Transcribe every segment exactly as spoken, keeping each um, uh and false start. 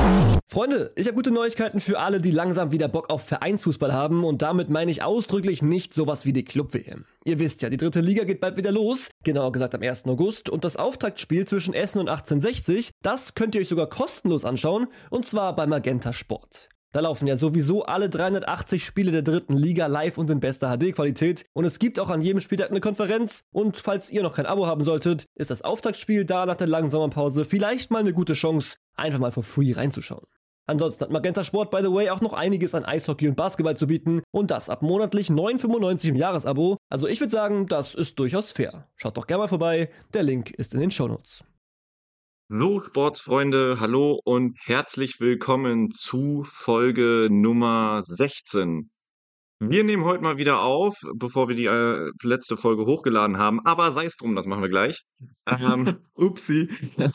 Freunde, ich habe gute Neuigkeiten für alle, die langsam wieder Bock auf Vereinsfußball haben und damit meine ich ausdrücklich nicht sowas wie die Club-W M. Ihr wisst ja, die dritte Liga geht bald wieder los, genauer gesagt am ersten August und das Auftaktspiel zwischen Essen und achtzehnhundertsechzig, das könnt ihr euch sogar kostenlos anschauen und zwar bei Magenta Sport. Da laufen ja sowieso alle dreihundertachtzig Spiele der dritten Liga live und in bester H D-Qualität und es gibt auch an jedem Spieltag eine Konferenz und falls ihr noch kein Abo haben solltet, ist das Auftaktspiel da nach der langen Sommerpause vielleicht mal eine gute Chance, einfach mal for free reinzuschauen. Ansonsten hat Magenta Sport, by the way, auch noch einiges an Eishockey und Basketball zu bieten und das ab monatlich neun fünfundneunzig im Jahresabo. Also ich würde sagen, das ist durchaus fair. Schaut doch gerne mal vorbei, der Link ist in den Shownotes. Hallo Sportsfreunde, hallo und herzlich willkommen zu Folge Nummer sechzehn. Wir nehmen heute mal wieder auf, bevor wir die äh, letzte Folge hochgeladen haben, aber sei es drum, das machen wir gleich. Ähm, upsi.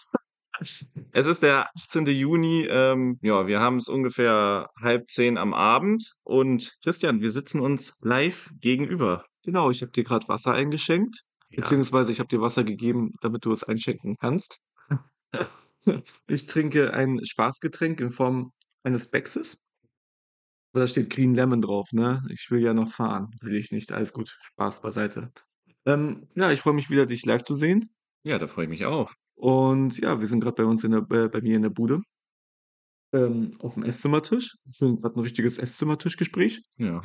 Es ist der achtzehnte Juni, ähm, ja, wir haben es ungefähr halb zehn am Abend und Christian, wir sitzen uns live gegenüber. Genau, ich habe dir gerade Wasser eingeschenkt, Ja. beziehungsweise ich habe dir Wasser gegeben, damit du es einschenken kannst. Ich trinke ein Spaßgetränk in Form eines Beckses. Da steht Green Lemon drauf, ne? Ich will ja noch fahren, will ich nicht. Alles gut, Spaß beiseite. Ähm, ja, ich freue mich wieder, dich live zu sehen. Ja, da freue ich mich auch. Und ja, wir sind gerade bei uns in der, äh, bei mir in der Bude. Ähm, auf dem Esszimmertisch. Wir führen gerade ein richtiges Esszimmertischgespräch. Ja.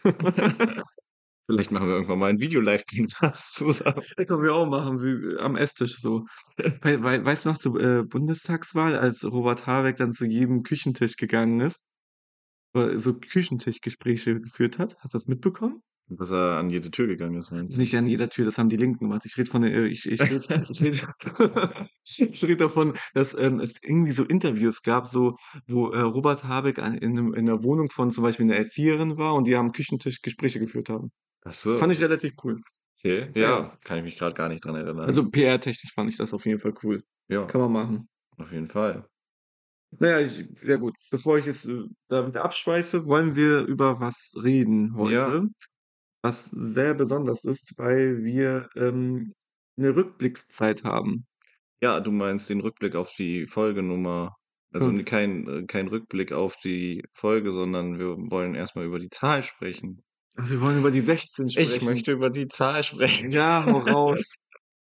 Vielleicht machen wir irgendwann mal ein Video-Live-Podcast zusammen. Das können wir auch machen, wie am Esstisch so. Wei wei weißt du noch zur äh, Bundestagswahl, als Robert Habeck dann zu jedem Küchentisch gegangen ist, äh, so Küchentischgespräche geführt hat? Hast du das mitbekommen? Dass er an jede Tür gegangen ist, Das meinst ist du? nicht an jeder Tür, das haben die Linken gemacht. Ich rede von der, äh, ich, ich, red, ich, red, ich red davon, dass ähm, es irgendwie so Interviews gab, so wo äh, Robert Habeck an, in, einem- in der Wohnung von zum Beispiel einer Erzieherin war und die am Küchentisch Gespräche geführt haben. Ach so. Fand ich relativ cool. Okay, Ja. ja, kann ich mich gerade gar nicht dran erinnern. Also P R-technisch fand ich das auf jeden Fall cool. Ja, Kann man machen. auf jeden Fall. Naja, ich, ja gut, bevor ich jetzt äh, da wieder abschweife, wollen wir über was reden Ja, heute, was sehr besonders ist, weil wir ähm, eine Rückblickszeit haben. ja, du meinst den Rückblick auf die Folgenummer. Also Fünf. n- kein, äh, kein Rückblick auf die Folge, sondern wir wollen erstmal über die Zahl sprechen. Ach, wir wollen über die sechzehn Ich sprechen. möchte über die Zahl sprechen. Ja, hau raus.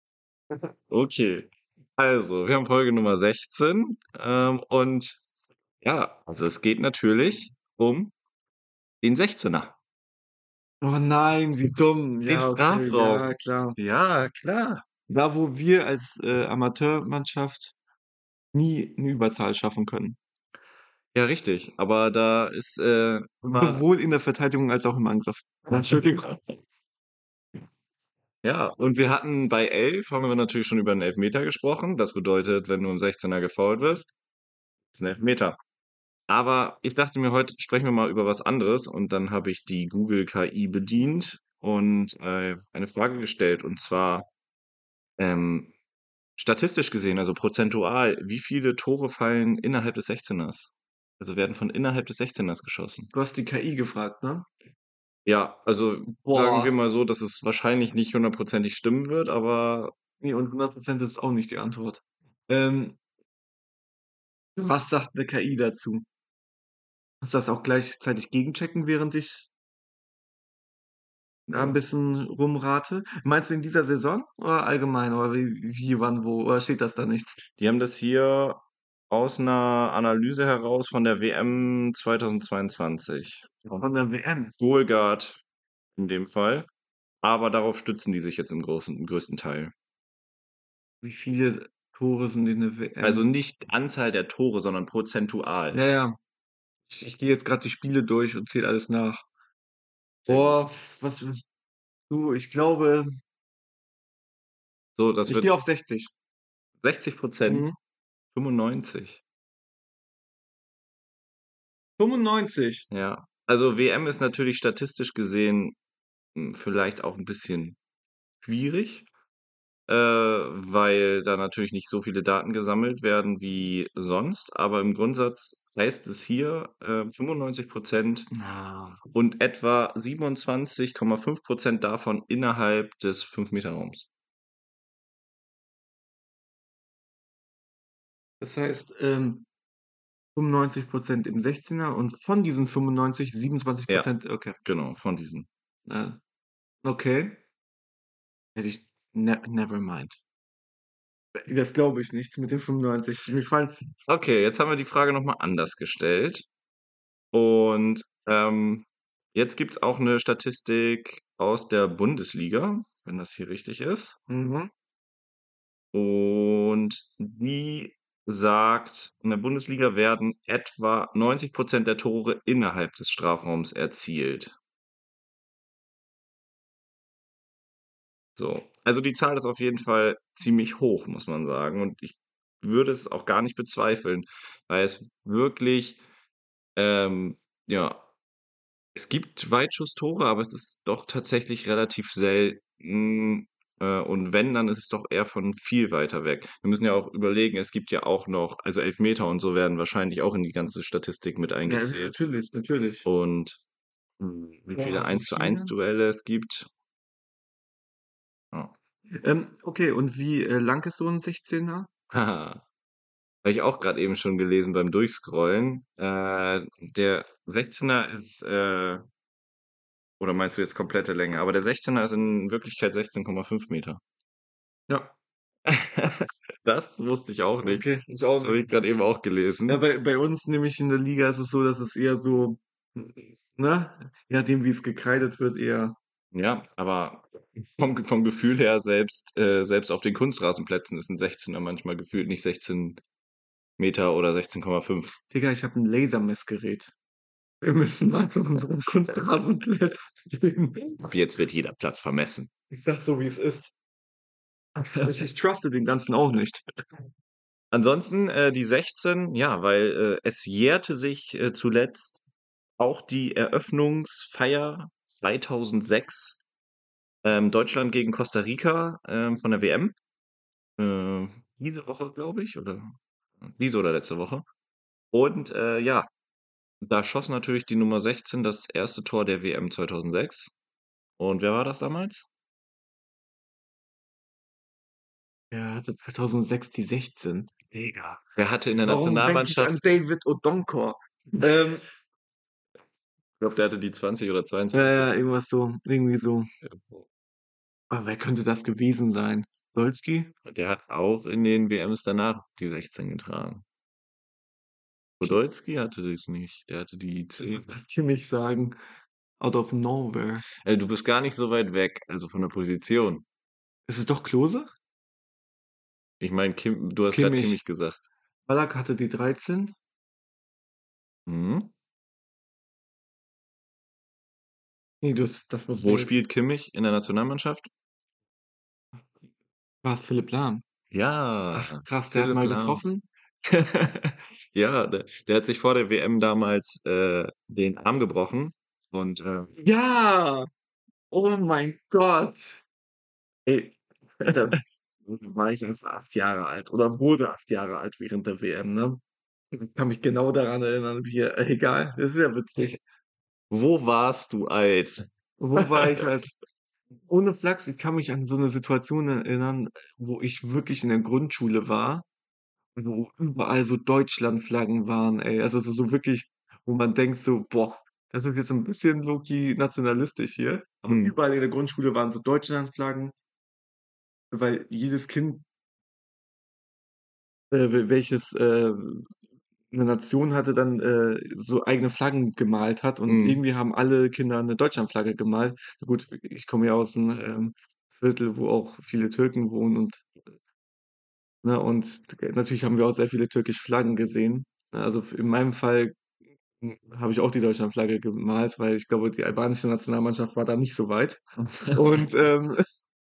Okay, also wir haben Folge Nummer sechzehn ähm, und ja, also es geht natürlich um den sechzehner. Oh nein, wie dumm. Den Ja, okay, Strafraum. ja, klar. Ja, klar. Da, wo wir als äh, Amateurmannschaft nie eine Überzahl schaffen können. Ja, richtig. Aber da ist äh, immer, Sowohl in der Verteidigung als auch im Angriff. Entschuldigung. ja, und wir hatten bei elf, haben wir natürlich schon über einen Elfmeter gesprochen. Das bedeutet, wenn du im sechzehner gefoult wirst, ist ein Elfmeter. Aber ich dachte mir, heute sprechen wir mal über was anderes und dann habe ich die Google K I bedient und äh, eine Frage gestellt und zwar ähm, statistisch gesehen, also prozentual, wie viele Tore fallen innerhalb des sechzehners? Also werden von innerhalb des sechzehners geschossen. Du hast die K I gefragt, ne? Ja, also sagen wir Boah. mal so, dass es wahrscheinlich nicht hundertprozentig stimmen wird, aber Nee, und hundert Prozent ist auch nicht die Antwort. Ähm, was sagt eine K I dazu? Kannst du das auch gleichzeitig gegenchecken, während ich da ein bisschen rumrate? Meinst du in dieser Saison oder allgemein? Oder wie, wie wann, wo? Oder steht das da nicht? die haben das hier aus einer Analyse heraus von der W M zweitausendzweiundzwanzig. Von der W M. Goalguard in dem Fall. Aber darauf stützen die sich jetzt im großen, größten Teil. Wie viele Tore sind in der W M? Also nicht Anzahl der Tore, sondern prozentual. Ja, ja. Ich, ich gehe jetzt gerade die Spiele durch und zähle alles nach. Sehr gut. Boah, was, du, ich glaube, So, das ich wird gehe auf sechzig. sechzig Prozent, Mhm. fünfundneunzig. fünfundneunzig. Ja. Also W M ist natürlich statistisch gesehen hm, vielleicht auch ein bisschen schwierig, äh, weil da natürlich nicht so viele Daten gesammelt werden wie sonst. Aber im Grundsatz heißt es hier äh, fünfundneunzig Prozent Ah. und etwa siebenundzwanzig Komma fünf Prozent davon innerhalb des fünf Meter Raums. Das heißt, ähm, fünfundneunzig Prozent im sechzehner und von diesen fünfundneunzig siebenundzwanzig Ja. Prozent, okay. Genau, von diesen. Äh, okay. Hätte ich, ne, never mind. Das glaube ich nicht mit den fünfundneunzig. Mir fallen, Okay, jetzt haben wir die Frage noch mal anders gestellt. Und ähm, jetzt gibt's auch eine Statistik aus der Bundesliga, wenn das hier richtig ist. mhm. Und die sagt, in der Bundesliga werden etwa neunzig Prozent der Tore innerhalb des Strafraums erzielt. So, also die Zahl ist auf jeden Fall ziemlich hoch, muss man sagen. Und ich würde es auch gar nicht bezweifeln, weil es wirklich, ähm, ja, es gibt Weitschusstore, aber es ist doch tatsächlich relativ selten. Äh, und wenn, dann ist es doch eher von viel weiter weg. Wir müssen ja auch überlegen, es gibt ja auch noch, also Elfmeter und so werden wahrscheinlich auch in die ganze Statistik mit Ja, eingezählt. natürlich, natürlich. Und hm, wie viele Boah, so eins zu eins viele? Duelle es gibt. Ja. Ähm, okay, und wie äh, lang ist so ein sechzehner? Haha. Habe ich auch gerade eben schon gelesen beim Durchscrollen. Äh, der sechzehner ist, äh, oder meinst du jetzt komplette Länge? Aber der sechzehner ist in Wirklichkeit sechzehn Komma fünf Meter. Ja, Das wusste ich auch nicht. okay, ich auch Das habe nicht. ich gerade eben auch Ja, gelesen. bei, bei uns nämlich in der Liga ist es so, dass es eher so, ne, je nachdem wie es gekreidet wird, eher, Ja, aber vom, vom Gefühl her, selbst, äh, selbst auf den Kunstrasenplätzen ist ein sechzehner manchmal gefühlt nicht sechzehn Meter oder sechzehn Komma fünf. Digga, ich habe ein Lasermessgerät. Wir müssen mal zu unserem Kunstrasenplatz gehen. Ab jetzt wird jeder Platz vermessen. Ich sag so, wie es ist. Ich, ich truste den Ganzen auch nicht. Ansonsten äh, die sechzehn, ja, weil äh, es jährte sich äh, zuletzt auch die Eröffnungsfeier zweitausendsechs, ähm, Deutschland gegen Costa Rica ähm, von der W M. Äh, diese Woche, glaube ich, oder diese oder letzte Woche. Und äh, ja, da schoss natürlich die Nummer sechzehn das erste Tor der W M zweitausendsechs. Und wer war das damals? Er hatte zweitausendsechs die sechzehn. Digga. Wer hatte in der Warum denke ich an Nationalmannschaft, David Odonkor? Ähm, ich glaube, der hatte die zwanzig oder zweiundzwanzig. äh, irgendwas so, irgendwie so. Aber wer könnte das gewesen sein? Solski? Der hat auch in den W Ms danach die sechzehn getragen. Podolski hatte das nicht. Der hatte die zehn. Was Kimmich sagen? Out of nowhere. Äh, du bist gar nicht so weit weg, also von der Position. Ist es doch Klose? Ich meine, Kim, du hast gerade Kimmich. Kimmich gesagt. Ballack hatte die dreizehn. Mhm. Nee, das, das muss Wo mir jetzt. spielt Kimmich in der Nationalmannschaft? War es Philipp Lahm? Ja, Ach, krass, der hat Philipp mal Lahm. getroffen. Ja, der, der hat sich vor der W M damals äh, den Arm gebrochen und äh, Ja! Oh mein Gott! Ey, da war ich erst acht Jahre alt oder wurde acht Jahre alt während der W M, ne? Ich kann mich genau daran erinnern, wie er, äh, egal, das ist ja witzig. wo warst du alt? Wo war ich als, ohne Flachs, ich kann mich an so eine Situation erinnern, wo ich wirklich in der Grundschule war, wo überall so Deutschlandflaggen waren, ey. Also so, so wirklich, wo man denkt so, boah, das ist jetzt ein bisschen low-key nationalistisch hier. Aber Hm. überall in der Grundschule waren so Deutschlandflaggen, weil jedes Kind, äh, wel- welches äh, eine Nation hatte, dann äh, so eigene Flaggen gemalt hat und Hm. irgendwie haben alle Kinder eine Deutschlandflagge gemalt. Na gut, ich komme ja aus einem ähm, Viertel, wo auch viele Türken wohnen und ne, und natürlich haben wir auch sehr viele türkische Flaggen gesehen. Ne, also in meinem Fall hm, habe ich auch die Deutschlandflagge gemalt, weil ich glaube, die albanische Nationalmannschaft war da nicht so weit. Und ähm,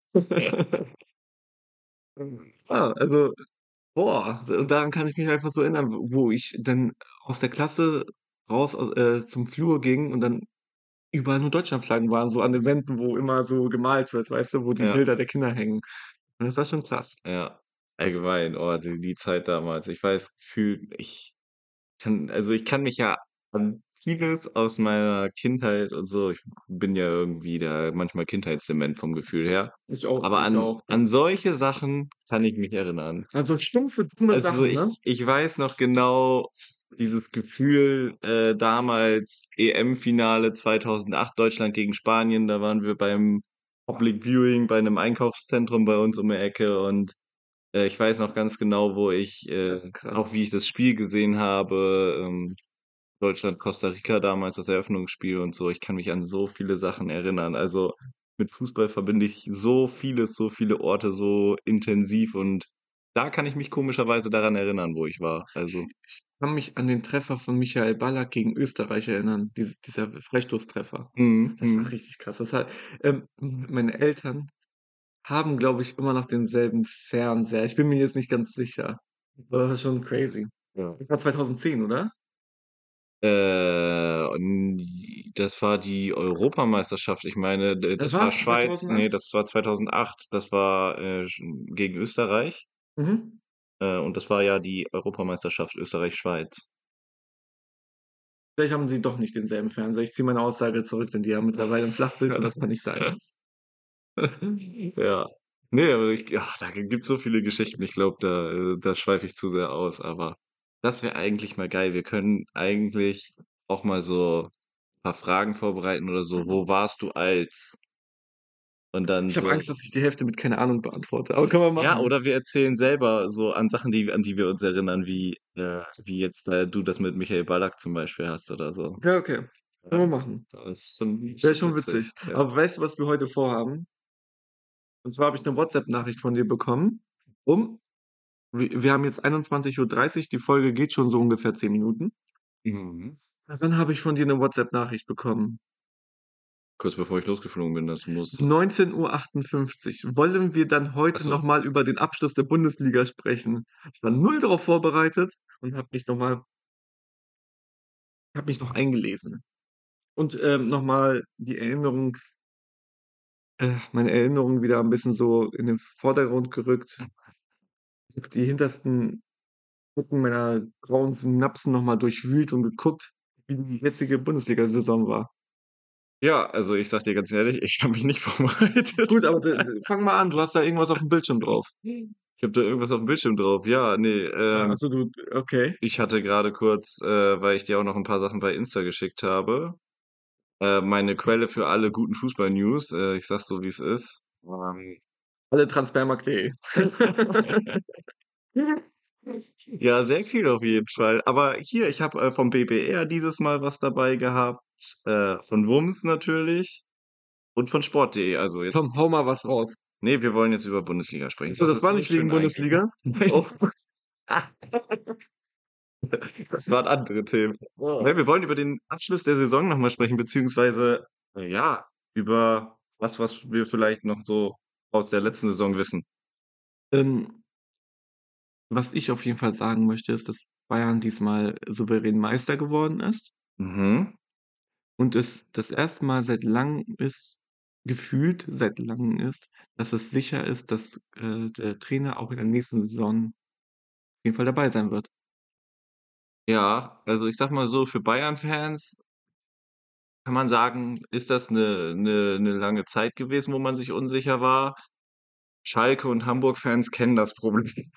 ah, also boah, so daran kann ich mich einfach so erinnern, w wo ich dann aus der Klasse raus au äh, zum Flur ging und dann überall nur Deutschlandflaggen waren, so an den Wänden, wo immer so gemalt wird, weißt du, wo die Ja, Bilder der Kinder hängen. Und das war schon krass. ja. Allgemein, oh, die, die Zeit damals. Ich weiß, gefühlt, ich kann, also ich kann mich ja an vieles aus meiner Kindheit und so, ich bin ja irgendwie da manchmal Kindheitsdement vom Gefühl her. Ich auch, Aber ich an, auch. an solche Sachen kann ich mich erinnern. Also stumpfe, dumme Also Sachen, ich, ne? ich weiß noch genau, dieses Gefühl, äh, damals E M-Finale zweitausendacht, Deutschland gegen Spanien, da waren wir beim Public Viewing bei einem Einkaufszentrum bei uns um die Ecke und äh, ich weiß noch ganz genau, wo ich, äh, Das ist auch krass. wie ich das Spiel gesehen habe, ähm, Deutschland, Costa Rica damals, das Eröffnungsspiel und so. Ich kann mich an so viele Sachen erinnern. Also mit Fußball verbinde ich so vieles, so viele Orte so intensiv und da kann ich mich komischerweise daran erinnern, wo ich war. Also, Ich kann mich an den Treffer von Michael Ballack gegen Österreich erinnern, diese, dieser Freistoßtreffer. mhm, Das war mhm. richtig krass. Das hat, ähm, meine Eltern haben, glaube ich, immer noch denselben Fernseher. Ich bin mir jetzt nicht ganz sicher. Aber das ist schon crazy. Ja. Das war zweitausendzehn, oder? Äh, und das war die Europameisterschaft. Ich meine, d- Das das war war's, Schweiz. Nee, zweitausendacht? das war zweitausendacht. Das war äh, sch- gegen Österreich. Mhm. Äh, und das war ja die Europameisterschaft Österreich-Schweiz. Vielleicht haben sie doch nicht denselben Fernseher. Ich ziehe meine Aussage zurück, denn die haben mittlerweile ein Flachbild und das kann nicht sein. Ja. Nee, aber ich, ja, da gibt's so viele Geschichten. Ich glaube, da, äh, da schweife ich zu sehr aus. Aber das wäre eigentlich mal geil. Wir können eigentlich auch mal so ein paar Fragen vorbereiten oder so. Wo warst du als? Und dann Ich habe so. Angst, dass ich die Hälfte mit keine Ahnung beantworte, aber können wir Ja, machen. oder wir erzählen selber so an Sachen, die, an die wir uns erinnern, wie, äh, wie jetzt äh, du das mit Michael Ballack zum Beispiel hast oder so. Ja, okay. Können wir Ja, machen. das ist schon, Wäre schon schon witzig. witzig. Ja. Aber weißt du, was wir heute vorhaben? Und zwar habe ich eine WhatsApp-Nachricht von dir bekommen. Um, wir, wir haben jetzt einundzwanzig Uhr dreißig, die Folge geht schon so ungefähr zehn Minuten. Mhm. Dann habe ich von dir eine WhatsApp-Nachricht bekommen. Kurz bevor ich losgeflogen bin, das muss. neunzehn Uhr achtundfünfzig. Wollen wir dann heute Achso. nochmal über den Abschluss der Bundesliga sprechen? Ich war null darauf vorbereitet und habe mich nochmal, habe mich noch eingelesen. Und ähm, nochmal die Erinnerung, äh, meine Erinnerung wieder ein bisschen so in den Vordergrund gerückt. Ich habe die hintersten Ecken meiner grauen Synapsen nochmal durchwühlt und geguckt, wie die jetzige Bundesliga-Saison war. Ja, also ich sag dir ganz ehrlich, ich habe mich nicht vorbereitet. Gut, aber d- d- fang mal an, du hast da irgendwas auf dem Bildschirm drauf. Ich habe da irgendwas auf dem Bildschirm drauf. Ja, nee, Ah, ähm, also du, okay. ich hatte gerade kurz, äh, weil ich dir auch noch ein paar Sachen bei Insta geschickt habe, äh, meine Quelle für alle guten Fußball-News. Äh, ich sag's so, wie es ist. Ähm, Alle transfermarkt.de. ja, sehr viel auf jeden Fall. Aber hier, ich habe äh, vom B B R dieses Mal was dabei gehabt, äh, von Wums natürlich und von Sport.de. Also Komm, jetzt, hau mal was raus. nee, wir wollen jetzt über Bundesliga sprechen. So, Das das ist war so nicht wegen schön Bundesliga. eingegangen. Nein, Oh. das waren andere Themen. Oh. Nein, wir wollen über den Abschluss der Saison nochmal sprechen, beziehungsweise, äh, ja, über was, was wir vielleicht noch so aus der letzten Saison wissen. Ähm, was ich auf jeden Fall sagen möchte, ist, dass Bayern diesmal souverän Meister geworden ist Mhm. und es das erste Mal seit langem ist, gefühlt seit langem ist, dass es sicher ist, dass äh, der Trainer auch in der nächsten Saison auf jeden Fall dabei sein wird. Ja, also ich sag mal so, für Bayern-Fans kann man sagen, ist das eine, eine, eine lange Zeit gewesen, wo man sich unsicher war. Schalke und Hamburg-Fans kennen das Problem.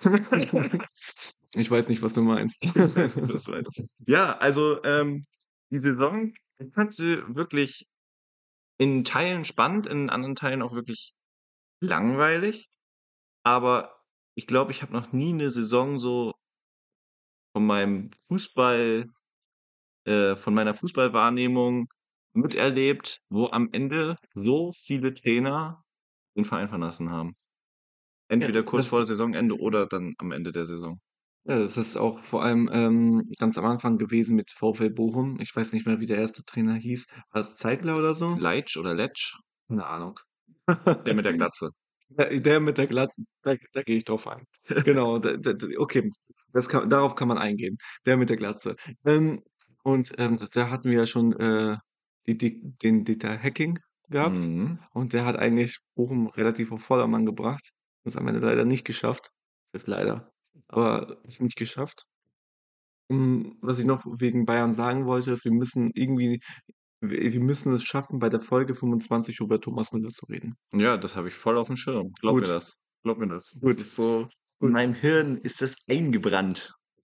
Ich weiß nicht, was du meinst. Das war- Ja, also ähm, die Saison, ich fand sie wirklich in Teilen spannend, in anderen Teilen auch wirklich langweilig. Aber ich glaube, ich habe noch nie eine Saison so von meinem Fußball, äh, von meiner Fußballwahrnehmung miterlebt, wo am Ende so viele Trainer den Verein verlassen haben. Ja, Entweder kurz das, vor Saisonende oder dann am Ende der Saison. ja, das ist auch vor allem ähm, ganz am Anfang gewesen mit VfL Bochum. Ich weiß nicht mehr, wie der erste Trainer hieß. War es Zeigler oder so? Leitsch oder Letsch, Keine Ahnung. der mit der Glatze. Der, der mit der Glatze, da, da gehe ich drauf ein. Genau, da, da, da- okay, das kann, darauf kann man eingehen. Der mit der Glatze. Ähm, und ähm, da hatten wir ja schon äh, die, die, den Dieter Hecking gehabt. Mhm. Und der hat eigentlich Bochum relativ auf Vordermann gebracht. Das am Ende leider nicht geschafft. Das ist leider. Aber ist nicht geschafft. Um, was ich noch wegen Bayern sagen wollte, ist, wir müssen irgendwie, wir, wir müssen es schaffen, bei der Folge fünfundzwanzig über Thomas Müller zu reden. Ja, das habe ich voll auf dem Schirm. Glaub mir Gut, das. Glaub mir das. Das gut, ist so. In gut. meinem Hirn ist das eingebrannt.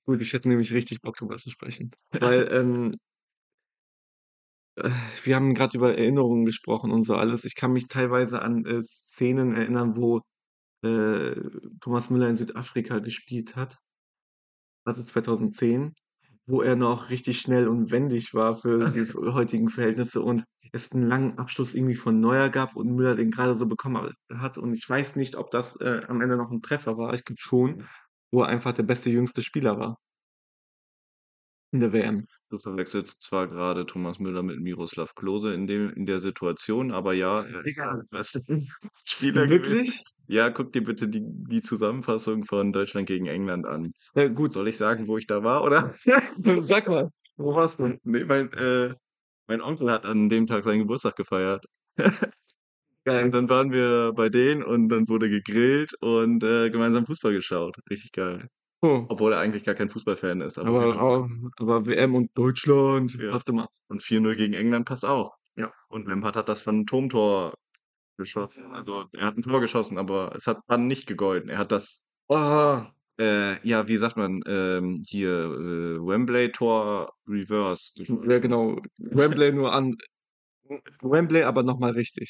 Gut, ich hätte nämlich richtig Bock, drüber zu sprechen. Weil, ähm, äh, wir haben gerade über Erinnerungen gesprochen und so alles. Ich kann mich teilweise an äh, Szenen erinnern, wo äh, Thomas Müller in Südafrika gespielt hat, also zweitausendzehn, wo er noch richtig schnell und wendig war für die heutigen Verhältnisse und es einen langen Abschluss irgendwie von Neuer gab und Müller den gerade so bekommen hat. Und ich weiß nicht, ob das äh, am Ende noch ein Treffer war. Ich glaube schon, wo er einfach der beste, jüngste Spieler war in der W M. Du verwechselst zwar gerade Thomas Müller mit Miroslav Klose in dem, in der Situation, aber ja, er ist Egal. der beste Spieler gewesen. Wirklich? Ja, guck dir bitte die, die Zusammenfassung von Deutschland gegen England an. Ja, gut. Soll ich sagen, wo ich da war, oder? Sag mal, wo warst du? Nee, mein, äh, mein Onkel hat an dem Tag seinen Geburtstag gefeiert. Und Geil. dann waren wir bei denen und dann wurde gegrillt und äh, gemeinsam Fußball geschaut. Richtig geil. Oh, Obwohl er eigentlich gar kein Fußballfan ist, aber aber, genau. aber, aber W M und Deutschland, Ja. passt immer. Und vier null gegen England passt auch. Ja. Und Lampard hat das Phantomtor geschossen. Also er hat ein Tor geschossen, aber es hat dann nicht gegolten. Er hat das, Oh, äh, ja, wie sagt man, ähm, hier äh, Wembley-Tor Reverse geschossen. ja, genau. Wembley nur an. Wembley, aber nochmal richtig.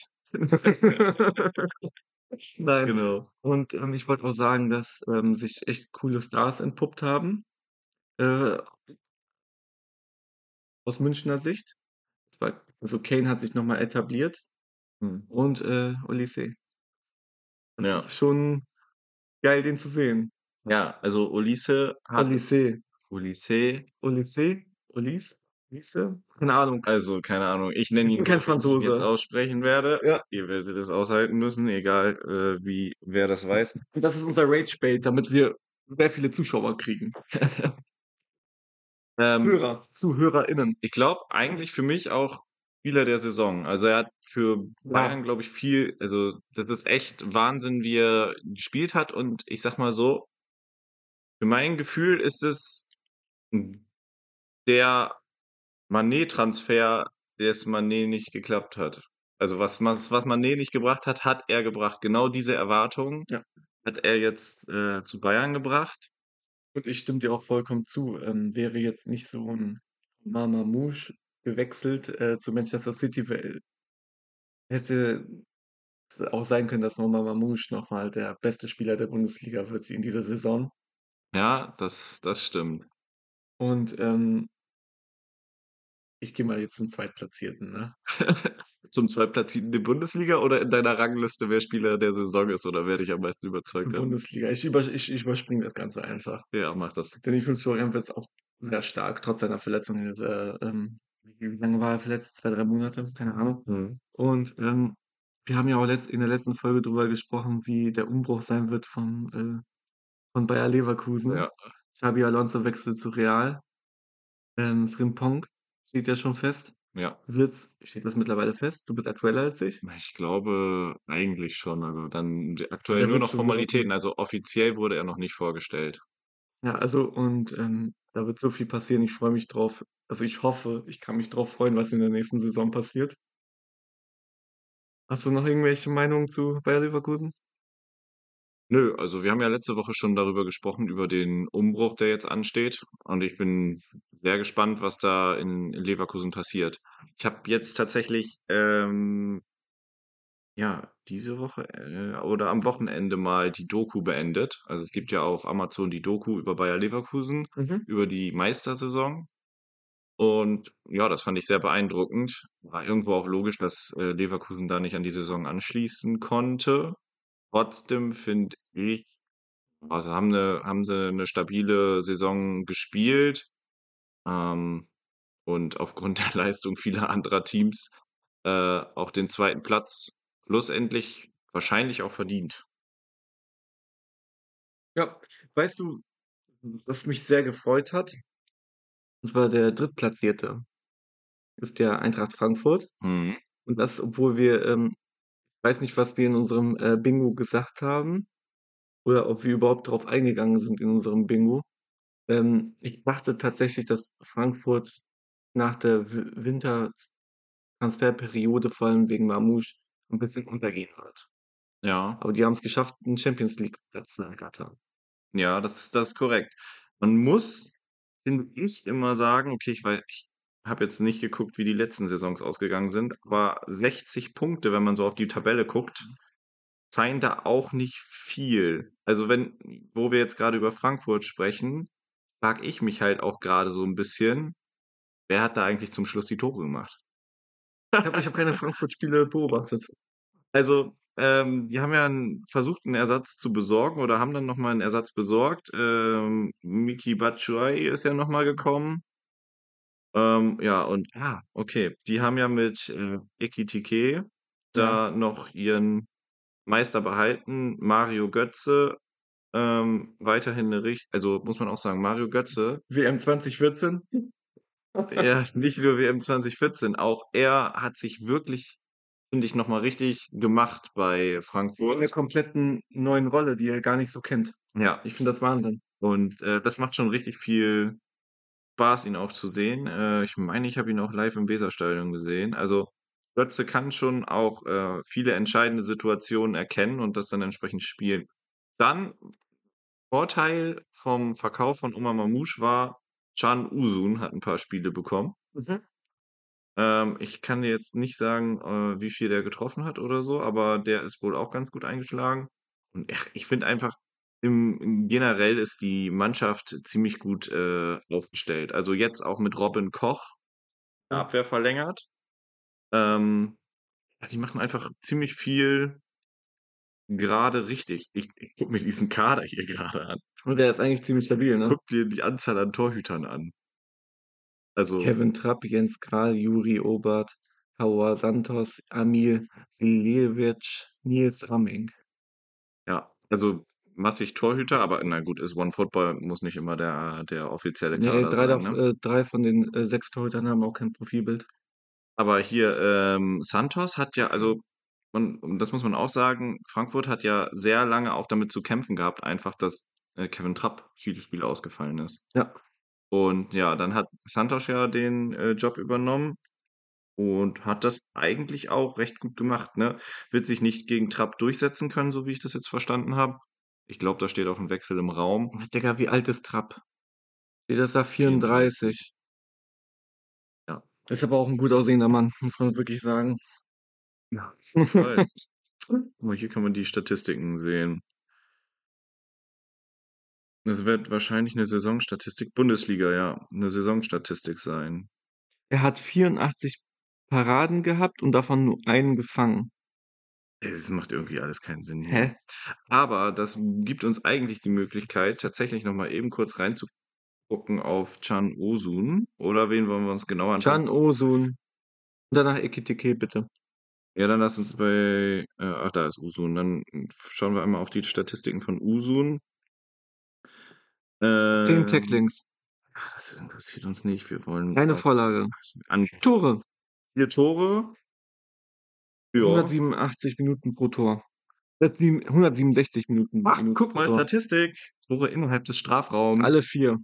Nein. Genau. Und ähm, ich wollte auch sagen, dass ähm, sich echt coole Stars entpuppt haben. Äh, aus Münchner Sicht. Das war, also Kane hat sich nochmal etabliert Hm. und äh, Olise. Das Ja. ist schon geil, den zu sehen. Ja, also Olise hat Olise. Olise, Olise? Olise? Olise? Keine Ahnung. also keine Ahnung, ich nenne Ich ihn bin kein so, wie ich ihn jetzt Franzose. aussprechen werde. Ja. Ihr werdet es aushalten müssen, egal äh, wie wer das weiß. Und das ist unser Rage-Bait, damit wir sehr viele Zuschauer kriegen. Ähm, Hörer, ZuhörerInnen. ich glaube eigentlich für mich auch Spieler der Saison. Also er hat für Bayern, Ja, glaube ich, viel, also das ist echt Wahnsinn, wie er gespielt hat. Und ich sag mal so, für mein Gefühl ist es der Mané-Transfer, des Mané nicht geklappt hat. Also was, was, was Mané nicht gebracht hat, hat er gebracht. Genau diese Erwartungen ja. hat er jetzt äh, zu Bayern gebracht. Und ich stimme dir auch vollkommen zu. Ähm, wäre jetzt nicht so ein Mamamouche gewechselt äh, zu Manchester City, wär- hätte es auch sein können, dass Mamamouche nochmal der beste Spieler der Bundesliga wird in dieser Saison. Ja, das, das stimmt. Und ähm, ich gehe mal jetzt zum Zweitplatzierten, ne? Zum Zweitplatzierten der Bundesliga oder in deiner Rangliste, wer Spieler der Saison ist oder wer dich am meisten überzeugt hat? Bundesliga. Ich, über, ich, ich überspringe das Ganze einfach. Ja, mach das. Denn ich finde, Florian Wirtz auch sehr stark, trotz seiner Verletzung. Äh, ähm, wie lange war er verletzt? Zwei, drei Monate? Keine Ahnung. Mhm. Und ähm, wir haben ja auch letzt, in der letzten Folge darüber gesprochen, wie der Umbruch sein wird von, äh, von Bayer Leverkusen. Ja, Xabi Alonso wechselt zu Real. Ähm, Frimpong steht ja schon fest. ja. Wirtz, steht das mittlerweile fest? Du bist aktueller als ich? Ich glaube eigentlich schon. Also dann aktuell Der nur wird noch beworben. Formalitäten. Also offiziell wurde er noch nicht vorgestellt. Ja, also und ähm, da wird so viel passieren. Ich freue mich drauf. Also ich hoffe, ich kann mich drauf freuen, was in der nächsten Saison passiert. Hast du noch irgendwelche Meinungen zu Bayer Leverkusen? Nö, also wir haben ja letzte Woche schon darüber gesprochen, über den Umbruch, der jetzt ansteht. Und ich bin sehr gespannt, was da in, in Leverkusen passiert. Ich habe jetzt tatsächlich, ähm, ja, diese Woche äh, oder am Wochenende mal die Doku beendet. Also es gibt ja auf Amazon die Doku über Bayer Leverkusen, Mhm. über die Meistersaison. Und ja, das fand ich sehr beeindruckend. War irgendwo auch logisch, dass äh, Leverkusen da nicht an die Saison anschließen konnte. Trotzdem finde ich, also haben eine, haben sie eine stabile Saison gespielt, ähm, und aufgrund der Leistung vieler anderer Teams äh, auch den zweiten Platz schlussendlich wahrscheinlich auch verdient. Ja, weißt du, was mich sehr gefreut hat? Und zwar der Drittplatzierte ist der Eintracht Frankfurt. Mhm. Und das, obwohl wir, ähm, ich weiß nicht, was wir in unserem äh, Bingo gesagt haben oder ob wir überhaupt drauf eingegangen sind in unserem Bingo. Ähm, ich dachte tatsächlich, dass Frankfurt nach der W- Wintertransferperiode, vor allem wegen Mamouche, ein bisschen untergehen wird. Ja, Aber die haben es geschafft, einen Champions League Platz zu ergattern. ja, das, das ist korrekt. man muss, finde ich, immer sagen, okay, ich weiß, ich habe jetzt nicht geguckt, wie die letzten Saisons ausgegangen sind, aber sechzig Punkte, wenn man so auf die Tabelle guckt, seien da auch nicht viel. Also wenn, wo wir jetzt gerade über Frankfurt sprechen, frage ich mich halt auch gerade so ein bisschen, wer hat da eigentlich zum Schluss die Tore gemacht? Ich habe ich hab keine Frankfurt-Spiele beobachtet. Also, ähm, die haben ja 'n versucht, einen Ersatz zu besorgen oder haben dann noch mal 'n Ersatz besorgt. Ähm, Michy Batshuayi ist ja noch mal gekommen. Ähm, ja, und ah, okay, die haben ja mit, äh, Ekitike Ja. da noch ihren Meister behalten. Mario Götze, ähm, weiterhin 'ne rich also, muss man auch sagen, Mario Götze, W M zwanzig vierzehn. ja, nicht nur W M zwanzig vierzehn, auch er hat sich wirklich, finde ich, noch mal richtig gemacht bei In 'ner Frankfurt. kompletten neuen Rolle, die er gar nicht so kennt. Ja, Ich finde das Wahnsinn. und, äh, das macht schon richtig viel Spaß, ihn auch zu sehen. Äh, ich meine, ich habe ihn auch live im Weserstadion gesehen. Also, Götze kann schon auch, äh, viele entscheidende Situationen erkennen und das dann entsprechend spielen. Dann Vorteil vom Verkauf von Omar Mamouche war, Can Uzun hat 'n paar Spiele bekommen. Mhm. Ähm, ich kann dir jetzt nicht sagen, äh, wie viel der getroffen hat oder so, aber der ist wohl auch ganz gut eingeschlagen. Und ach, ich finde einfach, im im generell ist die Mannschaft ziemlich gut, äh, aufgestellt. Also, jetzt auch mit Robin Koch Ja. Abwehr verlängert. Ähm, ja, die machen einfach ziemlich viel gerade richtig. Ich ich gucke mir diesen Kader hier gerade an. Und der ist eigentlich ziemlich stabil, ne? Guck dir die Anzahl an Torhütern an. Also, Kevin Trapp, Jens Kral, Juri Obert, Hauer Santos, Amil Ljevic, Nils Ramming. ja, also massig Torhüter, aber na gut, ist OneFootball, muss nicht immer der der offizielle Ne, Kader drei, sein, dav ne? äh, drei von den äh, sechs Torhütern haben auch kein Profilbild. Aber hier, ähm, Santos hat ja also man und das muss man auch sagen, Frankfurt hat ja sehr lange auch damit zu kämpfen gehabt, einfach, dass, äh, Kevin Trapp viele Spiele ausgefallen ist. Ja. Und ja, dann hat Santos ja den, äh, Job übernommen und hat das eigentlich auch recht gut gemacht, ne? Wird sich nicht gegen Trapp durchsetzen können, so wie ich das jetzt verstanden habe. Ich glaube, da steht auch 'n Wechsel im Raum. Digga, wie alt ist Trapp? Steht das da vierunddreißig. vierunddreißig. Ja. Ist aber auch 'n gut aussehender Mann, muss man wirklich sagen. Ja, auf jeden Fall. Guck mal, hier kann man die Statistiken sehen. Das wird wahrscheinlich 'ne Saisonstatistik Bundesliga, ja, 'ne Saisonstatistik sein. Er hat vierundachtzig Paraden gehabt und davon nur einen gefangen. Es macht irgendwie alles keinen Sinn hier. Hä? Aber das gibt uns eigentlich die Möglichkeit, tatsächlich noch mal eben kurz reinzugucken auf Can Uzun. Oder wen wollen wir uns genauer anschauen? Can Uzun. Und danach Ekitike, bitte. Ja, dann lass uns bei äh, ach, da ist Uzun. Dann schauen wir einmal auf die Statistiken von Uzun. zehn Ähm, Tacklings. das interessiert uns nicht. Wir wollen Eine auf Vorlage. an Tore. vier Tore. Ja. hundertsiebenundachtzig Minuten pro Tor. hundertsiebenundsechzig Minuten Ach, Minuten guck pro mal, Tor. Statistik. Tore innerhalb des Alle Strafraums. vier.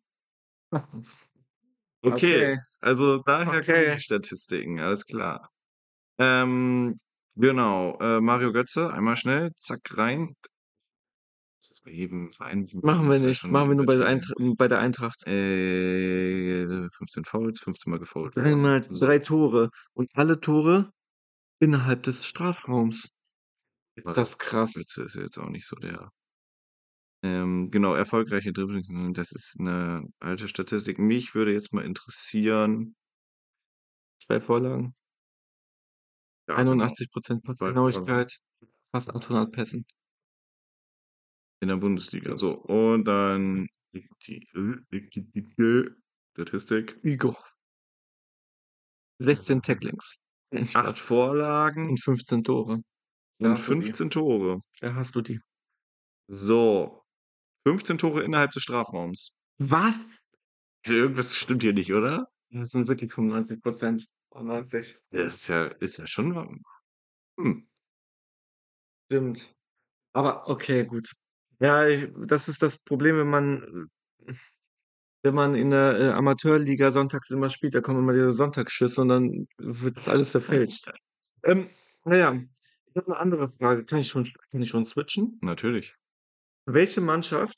Okay, Okay. also daher kommen Okay. die Statistiken, alles klar. Ähm, genau, äh, Mario Götze, einmal schnell, zack, rein. Das ist bei jedem Verein, Machen wir das wäre nicht. schon Machen wir nur bei der übertrieben. Eintr bei der Eintracht. Äh, fünfzehn Fouls, fünfzehn Mal gefoult worden. Dreimal So, drei Tore und alle Tore innerhalb des Strafraums. Ist Mario das krass. Götze ist ja jetzt auch nicht so der. Ähm, genau, erfolgreiche Dribblings, das ist eine alte Statistik. Mich würde jetzt mal interessieren. zwei Vorlagen. Ja, genau. einundachtzig Prozent Zwei Vorlagen Passgenauigkeit. Fast achthundert Pässen. in der Bundesliga. So, und dann die Statistik. Igor. sechzehn Tacklings. Acht Vorlagen Und fünfzehn Tore. Da und hast du die. fünfzehn Tore. Da hast du die. So, fünfzehn Tore innerhalb des Strafraums. Was? Also irgendwas stimmt hier nicht, oder? Das sind wirklich fünfundneunzig Prozent. neunzig. Das ist ja, ist ja schon. Hm. Stimmt. Aber okay, gut. Ja, ich, das ist das Problem, wenn man, wenn man in der äh, Amateurliga sonntags immer spielt, da kommen immer diese Sonntagsschüsse und dann wird das alles verfälscht. Ähm, naja, ich habe eine andere Frage. Kann ich schon, kann ich schon switchen? Natürlich. Welche Mannschaft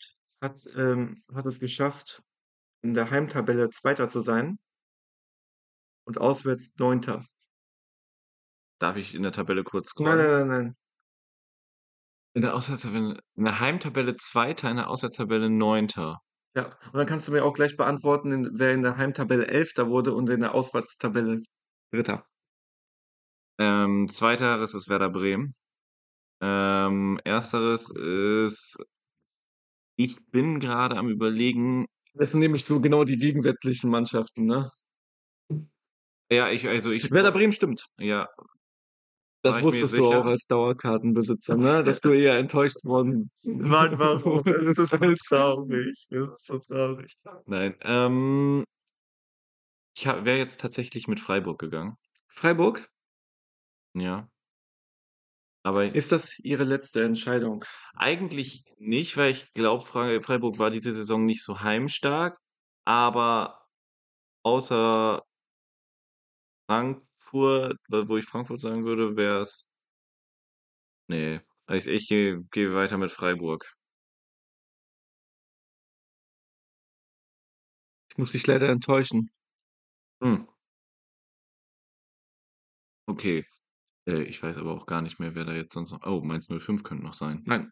hat, ähm, hat es geschafft, in der Heimtabelle Zweiter zu sein und auswärts Neunter. Darf ich in der Tabelle kurz Nein, nein, scrollen? nein, nein. In der Auswärtstabelle, in der Heimtabelle Zweiter, in der Auswärtstabelle Neunter. Ja, und dann kannst du mir auch gleich beantworten, in, wer in der Heimtabelle Elfter wurde und in der Auswärtstabelle Dritter. Ähm, zweiteres ist Werder Bremen. Ähm, ersteres ist, ich bin gerade am Überlegen, Das sind nämlich so genau die gegensätzlichen Mannschaften, ne? ja, ich, also ich, Werder Bremen stimmt. ja, war Das ich mir wusstest du auch sicher. als Dauerkartenbesitzer, ne? Dass du eher enttäuscht worden Mann, warum? Das ist halt traurig. Das ist so traurig. Nein, ähm, ich wäre jetzt tatsächlich mit Freiburg gegangen. Freiburg, Ja. Aber ist das Ihre letzte Entscheidung? eigentlich nicht, weil ich glaube, Freiburg war diese Saison nicht so heimstark. Aber außer Frankfurt, wo ich Frankfurt sagen würde, wäre es. Nee, ich, ich gehe geh weiter mit Freiburg. Ich muss dich leider enttäuschen. Hm, okay. Äh, ich weiß aber auch gar nicht mehr, wer da jetzt sonst noch. Oh, Mainz null fünf könnte noch sein. Nein.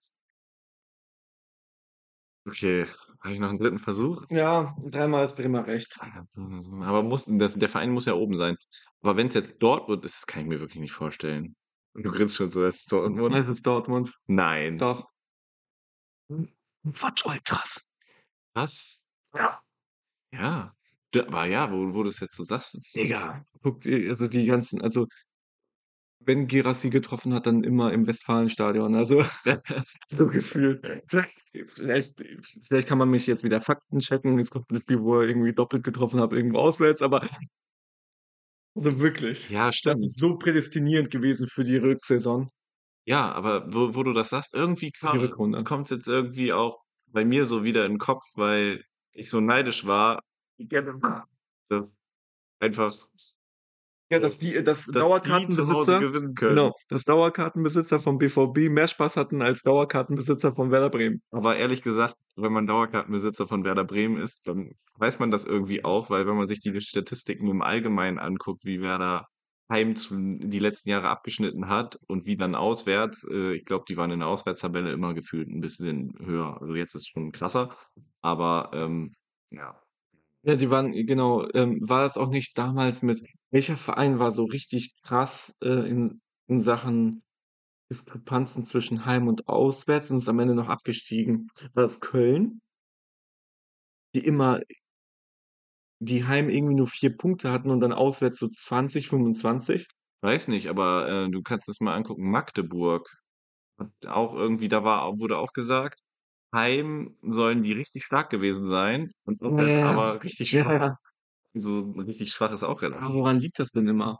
Okay, habe ich noch einen dritten Versuch? Ja, dreimal ist Bremer recht. Aber muss, das, der Verein muss ja oben sein. Aber wenn es jetzt Dortmund ist, das kann ich mir wirklich nicht vorstellen. Du grinst schon so, es ist Dortmund. Es ist Dortmund. Nein. Doch. Quatsch, Ultras. Was? Ja. Ja. Da- Aber ja, wo, wo du es jetzt so sagst, ist- Digga. Guck dir, also die ganzen, also wenn Girassi getroffen hat, dann immer im Westfalenstadion. Also so gefühlt. Vielleicht, vielleicht kann man mich jetzt wieder Fakten checken. Jetzt kommt das Spiel, wo er irgendwie doppelt getroffen hat, irgendwo auswärts, aber also wirklich. Ja, Das stimmt. ist so prädestinierend gewesen für die Rücksaison. Ja, aber wo, wo du das sagst, irgendwie Die Rückrunde. kommt es jetzt irgendwie auch bei mir so wieder in den Kopf, weil ich so neidisch war. Das einfach, Ja, dass die, dass dass die zu Hause Dauerkartenbesitzer, gewinnen können. genau, dass Dauerkartenbesitzer vom B V B mehr Spaß hatten als Dauerkartenbesitzer von Werder Bremen. Aber ehrlich gesagt, wenn man Dauerkartenbesitzer von Werder Bremen ist, dann weiß man das irgendwie auch, weil wenn man sich die Statistiken im Allgemeinen anguckt, wie Werder heim zu, die letzten Jahre abgeschnitten hat und wie dann auswärts, äh, ich glaube, die waren in der Auswärtstabelle immer gefühlt ein bisschen höher. Also jetzt ist es schon krasser, aber ähm, ja. Ja, die waren, genau, ähm, war das auch nicht damals mit, welcher Verein war so richtig krass äh, in, in Sachen Diskrepanzen zwischen Heim und Auswärts und ist am Ende noch abgestiegen? War das Köln, die immer, die Heim irgendwie nur vier Punkte hatten und dann auswärts so zwanzig, fünfundzwanzig? Weiß nicht, aber äh, du kannst das mal angucken. Magdeburg hat auch irgendwie, da war, wurde auch gesagt, heim sollen die richtig stark gewesen sein und Ja, auswärts ja, aber richtig ja, schwach. ja. So richtig schwach ist auch relativ. Aber woran liegt das denn immer?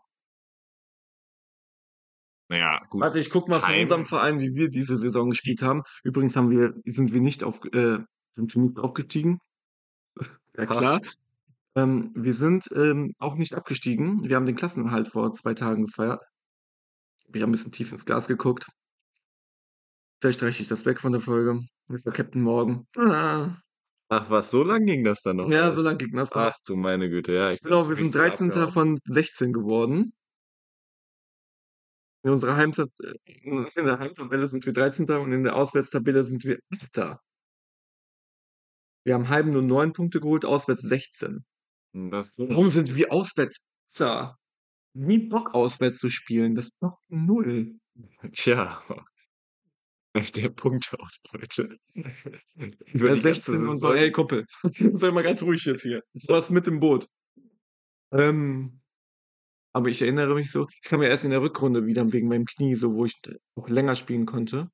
Naja, gut. Warte, ich guck mal von unserem Heim, Verein, wie wir diese Saison gespielt haben. Übrigens haben wir, sind wir nicht auf, äh, sind wir nicht aufgestiegen. Ja, klar. Ähm, wir sind ähm, auch nicht abgestiegen. Wir haben den Klassenerhalt vor zwei Tagen gefeiert. Wir haben ein bisschen tief ins Glas geguckt. Vielleicht streiche ich das weg von der Folge. Das war Captain Morgan. Ah. ach was, so lang ging das dann noch? Ja, alles? so lang ging das doch. Ach du meine Güte, ja, ich bin Genau, wir ziemlich sind früh dreizehnter abgehauen. von sechzehn geworden. In unserer Heimtab in der Heimtabelle sind wir dreizehnter und in der Auswärtstabelle sind wir achter. Wir haben Heim nur neun Punkte geholt, auswärts sechzehn. Hm, Das, Warum sind wir auswärts besser? Nie Bock auswärts zu spielen. Das ist doch null. tja, der Punkteausbeute. Über Ja, die ganze sechzehn und so, Saison. ey Kumpel, sei mal ganz ruhig jetzt hier. Du warst mit im Boot. Ähm, aber ich erinnere mich so, ich kam ja erst in der Rückrunde wieder wegen meinem Knie, so wo ich auch länger spielen konnte.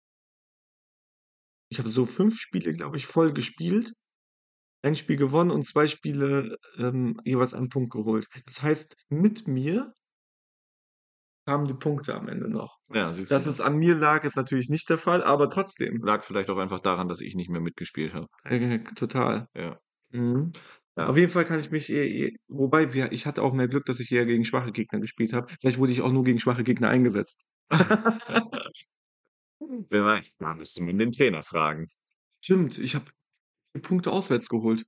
Ich habe so fünf Spiele, glaube ich, voll gespielt. Ein Spiel gewonnen und zwei Spiele ähm, jeweils einen Punkt geholt. Das heißt, mit mir kamen die Punkte am Ende noch. Ja, siehst Dass du. es an mir lag, ist natürlich nicht der Fall, aber trotzdem. Lag vielleicht auch einfach daran, dass ich nicht mehr mitgespielt habe. Äh, total. Ja. Mhm. Ja. Auf jeden Fall kann ich mich, eher, eher, wobei wir, ich hatte auch mehr Glück, dass ich eher gegen schwache Gegner gespielt habe. Vielleicht wurde ich auch nur gegen schwache Gegner eingesetzt. Wer weiß, da müsste man den Trainer fragen. Stimmt, ich habe Punkte auswärts geholt.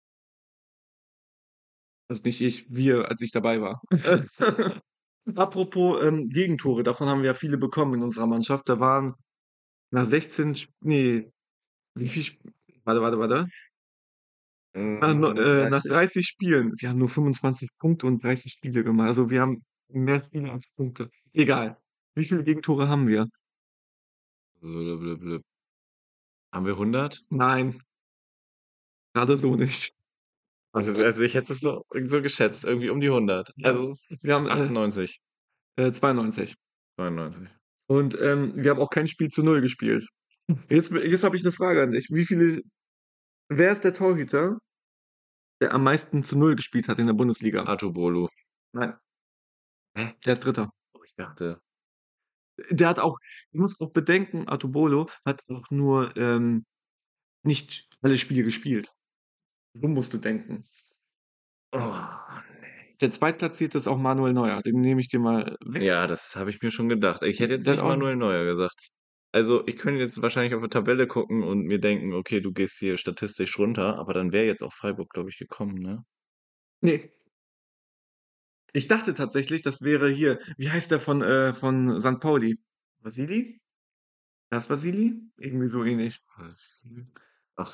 Also nicht ich, wir, als ich dabei war. Apropos ähm, Gegentore, davon haben wir ja viele bekommen in unserer Mannschaft. Da waren nach sechzehn, Sp- nee, wie viel, Sp- warte, warte, warte. Nach, no- äh, nach dreißig? dreißig Spielen. Wir haben nur fünfundzwanzig Punkte und dreißig Spiele gemacht. Also wir haben mehr Spiele als Punkte. Egal. Wie viele Gegentore haben wir? Blablabla. Haben wir hundert? Nein, gerade so nicht. Also, also ich hätte es so, so geschätzt, irgendwie um die hundert. Also Wir haben äh, achtundneunzig, äh, zweiundneunzig. neunundneunzig. Und ähm, wir haben auch kein Spiel zu Null gespielt. Jetzt, jetzt habe ich eine Frage an dich. Wie viele, wer ist der Torhüter, der am meisten zu Null gespielt hat in der Bundesliga? Artubolu. Nein, Hä? der ist Dritter. Oh, ich dachte. Der hat auch, du musst auch bedenken, Artubolo hat auch nur ähm, nicht alle Spiele gespielt. So musst du denken. Oh, nee. Der Zweitplatzierte ist auch Manuel Neuer. Den nehme ich dir mal weg. Ja, das habe ich mir schon gedacht. Ich hätte jetzt Der hat nicht auch, Manuel Neuer gesagt. Also, ich könnte jetzt wahrscheinlich auf eine Tabelle gucken und mir denken, okay, du gehst hier statistisch runter, aber dann wäre jetzt auch Freiburg, glaube ich, gekommen, ne? nee, ich dachte tatsächlich, das wäre hier, wie heißt der von, äh, von Sankt Pauli? Vasili? Das Vasili? Irgendwie so ähnlich. Was? Ach,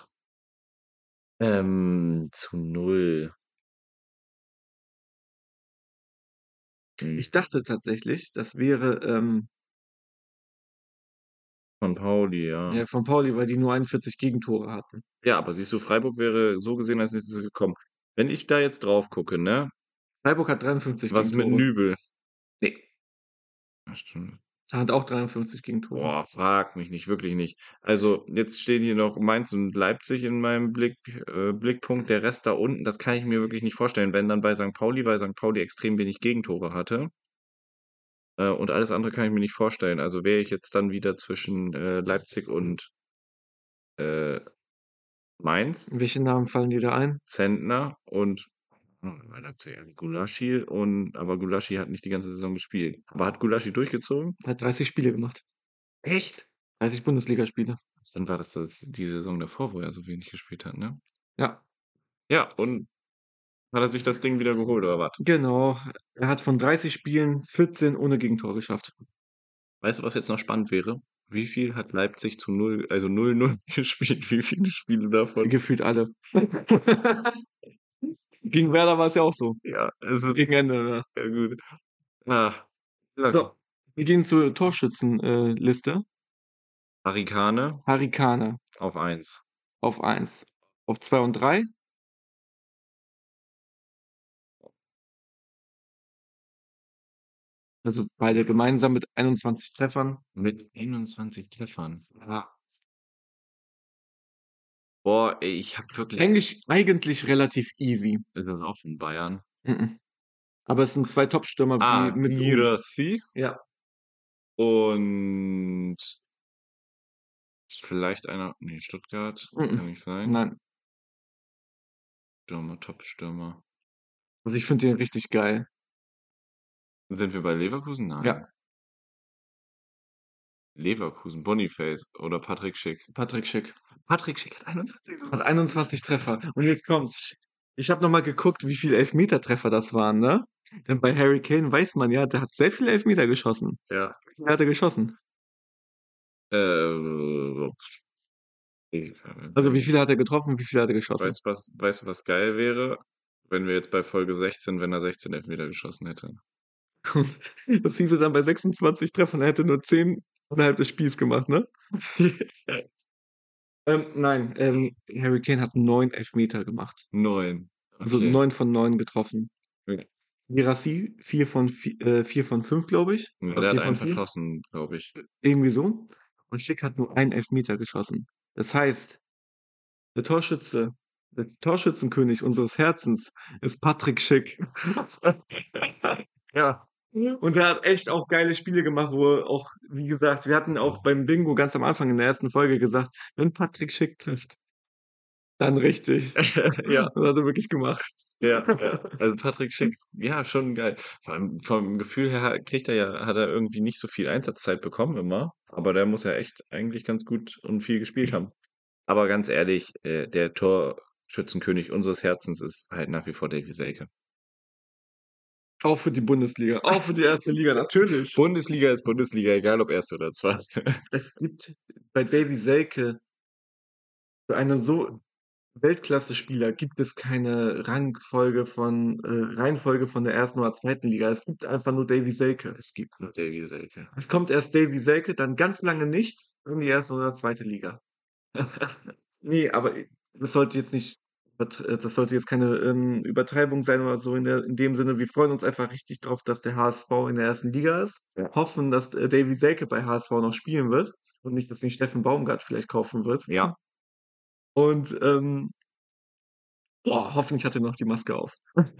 ähm, zu null. Hm. Ich dachte tatsächlich, das wäre ähm, Von Pauli, ja. ja, von Pauli, weil die nur einundvierzig Gegentore hatten. Ja, aber siehst du, Freiburg wäre so gesehen als nächstes gekommen. Wenn ich da jetzt drauf gucke, ne? Freiburg hat dreiundfünfzig Was mit Gegentore. Nübel? Nee, Ja, stimmt. hat auch dreiundfünfzig Gegentore. Boah, frag mich nicht, wirklich nicht. Also, jetzt stehen hier noch Mainz und Leipzig in meinem Blick, äh, Blickpunkt. Der Rest da unten, das kann ich mir wirklich nicht vorstellen. Wenn dann bei Sankt Pauli, weil Sankt Pauli extrem wenig Gegentore hatte. Äh, und alles andere kann ich mir nicht vorstellen. Also wäre ich jetzt dann wieder zwischen äh, Leipzig und äh, Mainz, Welche Namen fallen dir da ein? Zentner und hm, bei Leipzig ja, Gulaschi und aber Gulaschi hat nicht die ganze Saison gespielt. Aber hat Gulaschi durchgezogen? Hat dreißig Spiele gemacht. Echt? dreißig Bundesligaspiele. Dann war das, das die Saison davor, wo er so wenig gespielt hat, ne? Ja, Ja, und hat er sich das Ding wieder geholt, oder was? genau. Er hat von dreißig Spielen vierzehn ohne Gegentor geschafft. Weißt du, was jetzt noch spannend wäre? Wie viel hat Leipzig zu null, also null null gespielt? Wie viele Spiele davon? Gefühlt alle. Gegen Werder war es ja auch so. Ja, es ist Gegen Ende, ja. ja gut. Ah, ja. So, wir gehen zur Torschützenliste. Äh, Liste. Harry Harry Kane auf eins. auf eins. Auf zwei und drei. Also beide gemeinsam mit einundzwanzig Treffern. Mit einundzwanzig Treffern. Ja. Boah, ey, ich habe wirklich. Eigentlich, eigentlich relativ easy. Ist das auch von Bayern? Mhm. Aber es sind zwei Top-Stürmer, die Ah, mit uns. Girassi Ja. und vielleicht einer. Nee, Stuttgart. Mhm. Kann nicht sein. Nein. Stürmer, Top-Stürmer. Also ich finde den richtig geil. Sind wir bei Leverkusen? Nein. Ja, Leverkusen, Boniface oder Patrick Schick. Patrick Schick. Patrick Schick hat einundzwanzig. Hat einundzwanzig Treffer. Und jetzt kommt's. Ich habe nochmal geguckt, wie viele Elfmetertreffer das waren, ne? Denn bei Harry Kane weiß man ja, der hat sehr viele Elfmeter geschossen. Ja. Wie viele hat er geschossen? Äh, ich, Also wie viele hat er getroffen, wie viele hat er geschossen? weißt, was, weißt du, was geil wäre? Wenn wir jetzt bei Folge sechzehn, wenn er sechzehn Elfmeter geschossen hätte. Und das hieße dann bei sechsundzwanzig Treffern, er hätte nur zehn innerhalb des Spiels gemacht, ne? ähm, nein, ähm, Harry Kane hat neun Elfmeter gemacht. Neun. Also Okay. neun von neun getroffen. Ja. Girassi, vier von, vi- äh, vier von fünf, glaube ich. Ja, Oder der hat vier einen von vier. verschossen, glaube ich. Irgendwie so. Und Schick hat nur einen Elfmeter geschossen. Das heißt, der Torschütze, der Torschützenkönig unseres Herzens ist Patrick Schick. Ja. Und er hat echt auch geile Spiele gemacht, wo er auch, wie gesagt, wir hatten auch beim Bingo ganz am Anfang in der ersten Folge gesagt, wenn Patrick Schick trifft, dann richtig. Ja, Das hat er wirklich gemacht. ja, ja. Also Patrick Schick, ja, schon geil. Vor allem vom Gefühl her kriegt er ja, hat er irgendwie nicht so viel Einsatzzeit bekommen immer. Aber der muss ja echt eigentlich ganz gut und viel gespielt haben. Aber ganz ehrlich, äh, der Torschützenkönig unseres Herzens ist halt nach wie vor Davy Selke. Auch für die Bundesliga, auch für die erste Liga, natürlich. Bundesliga ist Bundesliga, egal ob erste oder zweite. Es gibt bei Davy Selke für einen so Weltklasse-Spieler gibt es keine Rangfolge von äh, Reihenfolge von der ersten oder zweiten Liga. Es gibt einfach nur Davy Selke. Es gibt nur Davy Selke. Es kommt erst Davy Selke, dann ganz lange nichts in die erste oder zweite Liga. Nee, aber das sollte jetzt nicht, übert- äh, das sollte jetzt keine ähm, Übertreibung sein oder so in der, in dem Sinne. Wir freuen uns einfach richtig drauf, dass der H S V in der ersten Liga ist. Ja. Hoffen, dass äh, Davy Selke bei H S V noch spielen wird und nicht, dass ihn Steffen Baumgart vielleicht kaufen wird. Ja. Und ähm, boah, hoffentlich hat er noch die Maske auf.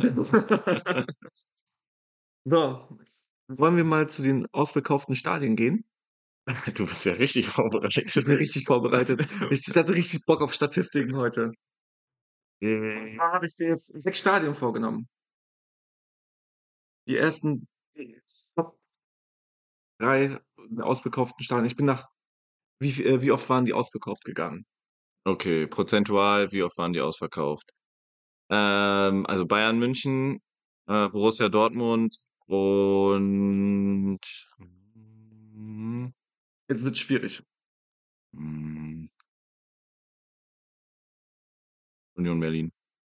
So, wollen wir mal zu den ausverkauften Stadien gehen? Du bist ja richtig Ich vorbereitet. bin richtig vorbereitet. Ich hatte richtig Bock auf Statistiken heute. Äh, Da habe ich dir jetzt sechs Stadien vorgenommen. Die ersten Top drei ausverkauften Stadien. Ich bin nach, wie, viel- äh, wie oft waren die ausverkauft gegangen? Okay, prozentual, wie oft waren die ausverkauft? Ähm, also Bayern München, äh, Borussia Dortmund und hm, Jetzt wird schwierig. hm, Union Berlin.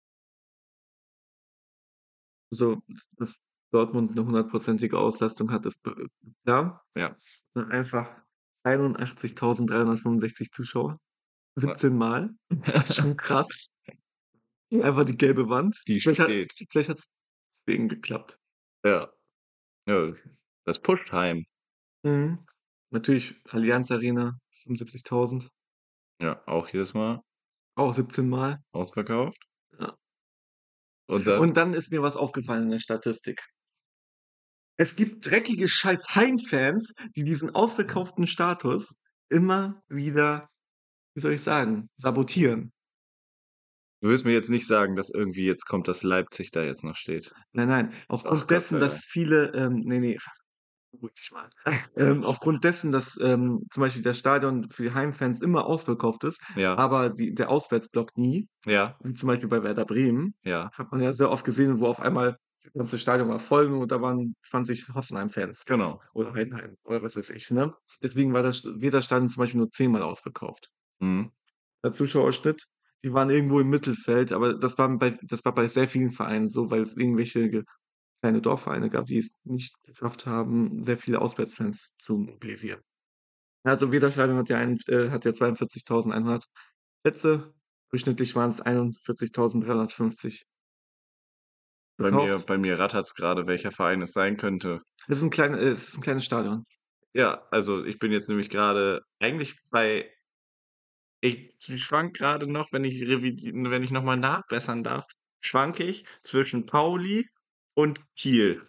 So, dass Dortmund eine hundertprozentige Auslastung hat, ist be- klar. Ja. Sind einfach einundachtzigtausenddreihundertfünfundsechzig Zuschauer. siebzehn Mal. Schon krass. Einfach die gelbe Wand. Die Vielleicht hat, steht. vielleicht hat's deswegen geklappt. Ja. Ja, das pusht heim. Mhm. Natürlich Allianz Arena, fünfundsiebzigtausend. Ja, auch jedes Mal Auch siebzehn Mal. ausverkauft. Ja. Und dann, Und dann ist mir was aufgefallen in der Statistik. Es gibt dreckige scheiß Heimfans, die diesen ausverkauften Status immer wieder, wie soll ich sagen, sabotieren. du willst mir jetzt nicht sagen, dass irgendwie jetzt kommt, dass Leipzig da jetzt noch steht. Nein, nein, Ach, aufgrund Gott dessen, sei dass Dank. viele, ähm, nee, nee, beruhig dich mal. Ähm, aufgrund dessen, dass ähm, zum Beispiel das Stadion für die Heimfans immer ausverkauft ist, Ja, aber die, der Auswärtsblock nie, ja, wie zum Beispiel bei Werder Bremen, ja, hat man ja sehr oft gesehen, wo auf einmal das ganze Stadion war voll und da waren zwanzig Hoffenheim-Fans genau. oder Heidenheim oder was weiß ich. Ne? Deswegen war das Weserstadion zum Beispiel nur zehnmal ausverkauft. Mhm. Der Zuschauerschnitt, die waren irgendwo im Mittelfeld, aber das war bei, das war bei sehr vielen Vereinen so, weil es irgendwelche ge- kleine Dorfvereine gab, die es nicht geschafft haben, sehr viele Auswärtsfans zu mobilisieren. Also Weserstadion hat ja, ein, äh, hat ja zweiundvierzigtausendeinhundert Plätze. Durchschnittlich waren es einundvierzigtausenddreihundertfünfzig Bei mir, verkauft. bei mir rattert's gerade, welcher Verein es sein könnte. Es ist ein, klein, äh, es ist ein kleines Stadion. Ja, also ich bin jetzt nämlich gerade eigentlich bei, ich schwank gerade noch, wenn ich revidi wenn ich noch mal nachbessern darf, schwanke ich zwischen Pauli und Kiel.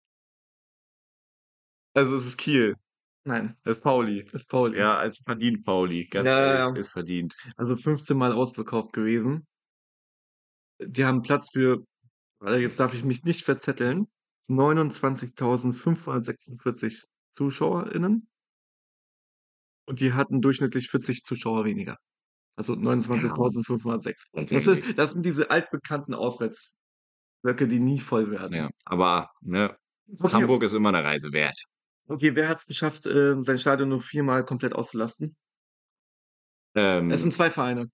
Also es ist Kiel, Nein, es ist Pauli. das ist Pauli. Ja, also verdient Pauli, Ja, ganz ja, ehrlich, ja. ist verdient. Also fünfzehn Mal ausverkauft gewesen. Die haben Platz für, äh, jetzt darf ich mich nicht verzetteln, neunundzwanzigtausendfünfhundertsechsundvierzig ZuschauerInnen und die hatten durchschnittlich vierzig Zuschauer weniger. Also Ja, neunundzwanzigtausendfünfhundertsechs. ganz Das, ähnlich. ist, das sind diese altbekannten Auswärtsblöcke, die nie voll werden. Ja, aber ne, Okay, Hamburg ist immer eine Reise wert. okay, wer hat es geschafft, äh, sein Stadion nur viermal komplett auszulasten? Es Ähm, sind zwei Vereine.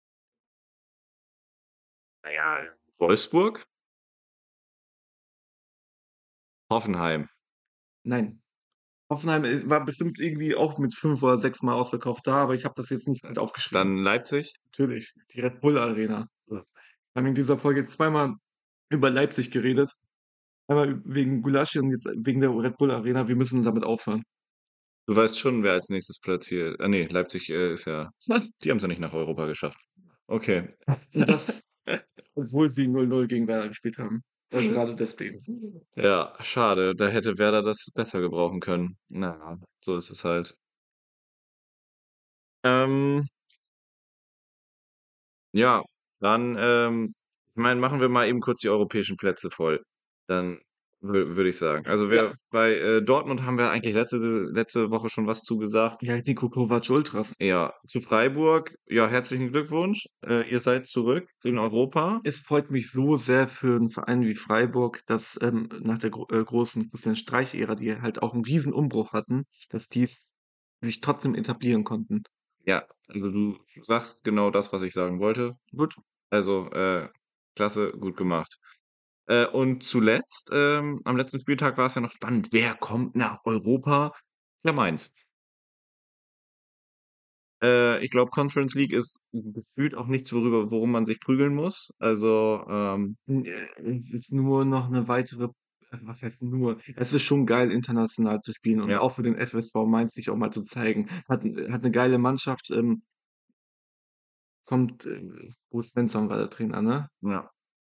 naja, Wolfsburg, Hoffenheim. Nein. Hoffenheim ist, war bestimmt irgendwie auch mit fünf oder sechs Mal ausverkauft da, aber ich habe das jetzt nicht mit aufgeschrieben. Dann Leipzig. Natürlich, die Red Bull Arena. Wir haben in dieser Folge jetzt zweimal über Leipzig geredet. Einmal wegen Gulaschi und jetzt wegen der Red Bull Arena. Wir müssen damit aufhören. Du weißt schon, wer als nächstes platziert. Ah nee, Leipzig äh, ist ja. Die haben es ja nicht nach Europa geschafft. Okay. Und das, obwohl sie null null gegen Werder gespielt haben. Und gerade deswegen. Ja, schade. Da hätte Werder das besser gebrauchen können. Na, so ist es halt. Ähm, ja, dann, ähm, ich meine, machen wir mal eben kurz die europäischen Plätze voll. Dann Wür würde ich sagen. Also, Ja. wir bei, äh, Dortmund haben wir eigentlich letzte letzte Woche schon was zu gesagt. Ja, Niko Kovac Ultras. Ja, zu Freiburg, ja, herzlichen Glückwunsch. Äh, ihr seid zurück in Europa. Es freut mich so sehr für 'n Verein wie Freiburg, dass, ähm, nach der gro äh, großen Christian Streich-Ära, die halt auch 'n Riesenumbruch hatten, dass die s sich trotzdem etablieren konnten. Ja, also, du sagst genau das, was ich sagen wollte. Gut. Also, äh, klasse, gut gemacht. Äh, und zuletzt, ähm, am letzten Spieltag war's ja noch spannend. Wer kommt nach Europa? Ja, Mainz. Äh, ich glaube, Conference League ist gefühlt auch nichts, worüber worum man sich prügeln muss. Also, ähm Hm, äh, es ist nur noch 'ne weitere also, was heißt nur? Es ist schon geil, international zu spielen und Ja. auch für den F S V Mainz sich auch mal zu zeigen. Hat 'n hat 'ne geile Mannschaft, ähm kommt, äh Bo Svensson war der Trainer, ne? Ja.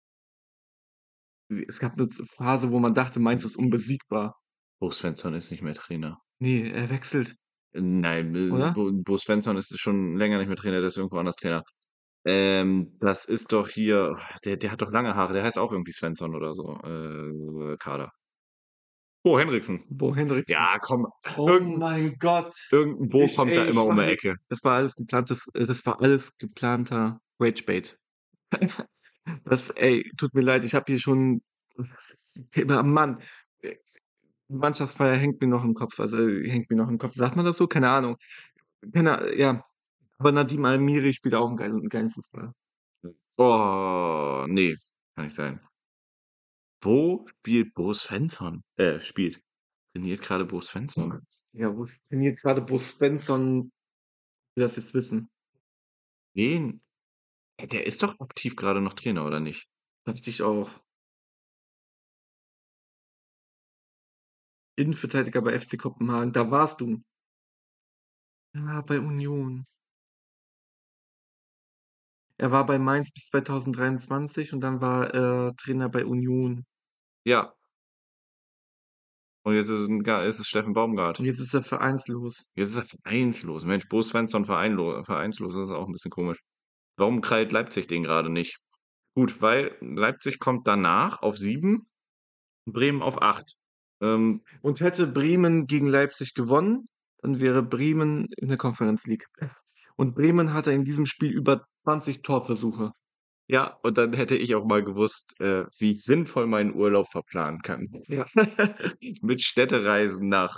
Es gab 'ne Z Phase, wo man dachte, Mainz ist unbesiegbar. Bo Svensson ist nicht mehr Trainer. Ne, er wechselt. Nein, äh, Oder? Bo Bo Svensson ist schon länger nicht mehr Trainer, der ist irgendwo anders Trainer. Ähm, das ist doch hier der der hat doch lange Haare, der heißt auch irgendwie Svensson oder so, äh, Kader. Bo Henriksen. Bo Henriksen. Ja, komm, Oh irgend 'n mein Gott. irgend 'n Bo Ich kommt da ey, immer ich um die mache mir Ecke. das war alles geplantes äh, das war alles geplanter Ragebait. Das ey, tut mir leid, ich habe hier schon Mann, äh, Mannschaftsfeier hängt mir noch im Kopf, also, hängt mir noch im Kopf. Sagt man das so? Keine Ahnung. Keine ja, aber Nadim Amiri spielt auch 'n geilen geilen Fußball. Oh, ne, kann nicht sein. Wo spielt Bo Svensson? Äh, spielt trainiert grade Bo Svensson? Ja, wo trainiert grade Bo Svensson? Ich will das jetzt wissen. Wen? Äh, der ist doch aktiv grade noch Trainer, oder nicht? Dachte ich auch. Innenverteidiger bei F C Kopenhagen, da warst du. Ah, bei Union. Er war bei Mainz bis zweitausenddreiundzwanzig und dann war er Trainer bei Union. Ja. Und jetzt ist es 'n Ga ist es Steffen Und Baumgart. jetzt ist er vereinslos. Jetzt ist er vereinslos. Mensch, Bo Svensson vereinlo vereinslos, das ist auch 'n bisschen komisch. Warum krallt Leipzig den grade nicht? Gut, weil Leipzig kommt danach auf sieben, Bremen auf acht. Ähm Und hätte Bremen gegen Leipzig gewonnen, dann wäre Bremen in der Conference League. Und Bremen hatte in diesem Spiel über zwanzig Torversuche. Ja, und dann hätte ich auch mal gewusst, äh, wie ich sinnvoll meinen Urlaub verplanen kann. Ja. Mit Städtereisen nach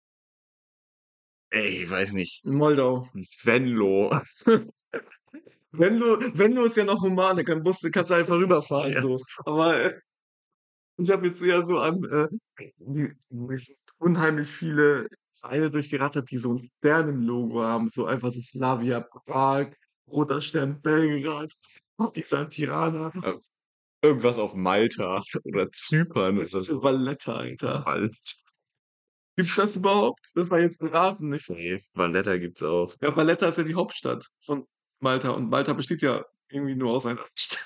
ey, weiß nicht. Moldau. Venlo. Venlo Venlo ist ja noch human, da kann musst du kannst du einfach rüberfahren Ja. so. Aber, äh, ich habe jetzt eher so an, äh, die mir sind unheimlich viele Vereine durchgerattert, die so 'n Sternenlogo haben, so einfach so Slavia Prag, Roter Stern Belgrad, Partizan Tirana. Äh, irgendwas auf Malta oder Zypern ist das. Valletta, Alter. Alt. Gibt's das überhaupt? Das war jetzt geraten, nicht? Safe, Valletta gibt's auch. Ja, Valletta ist ja die Hauptstadt von Malta und Malta besteht ja irgendwie nur aus einer Stadt.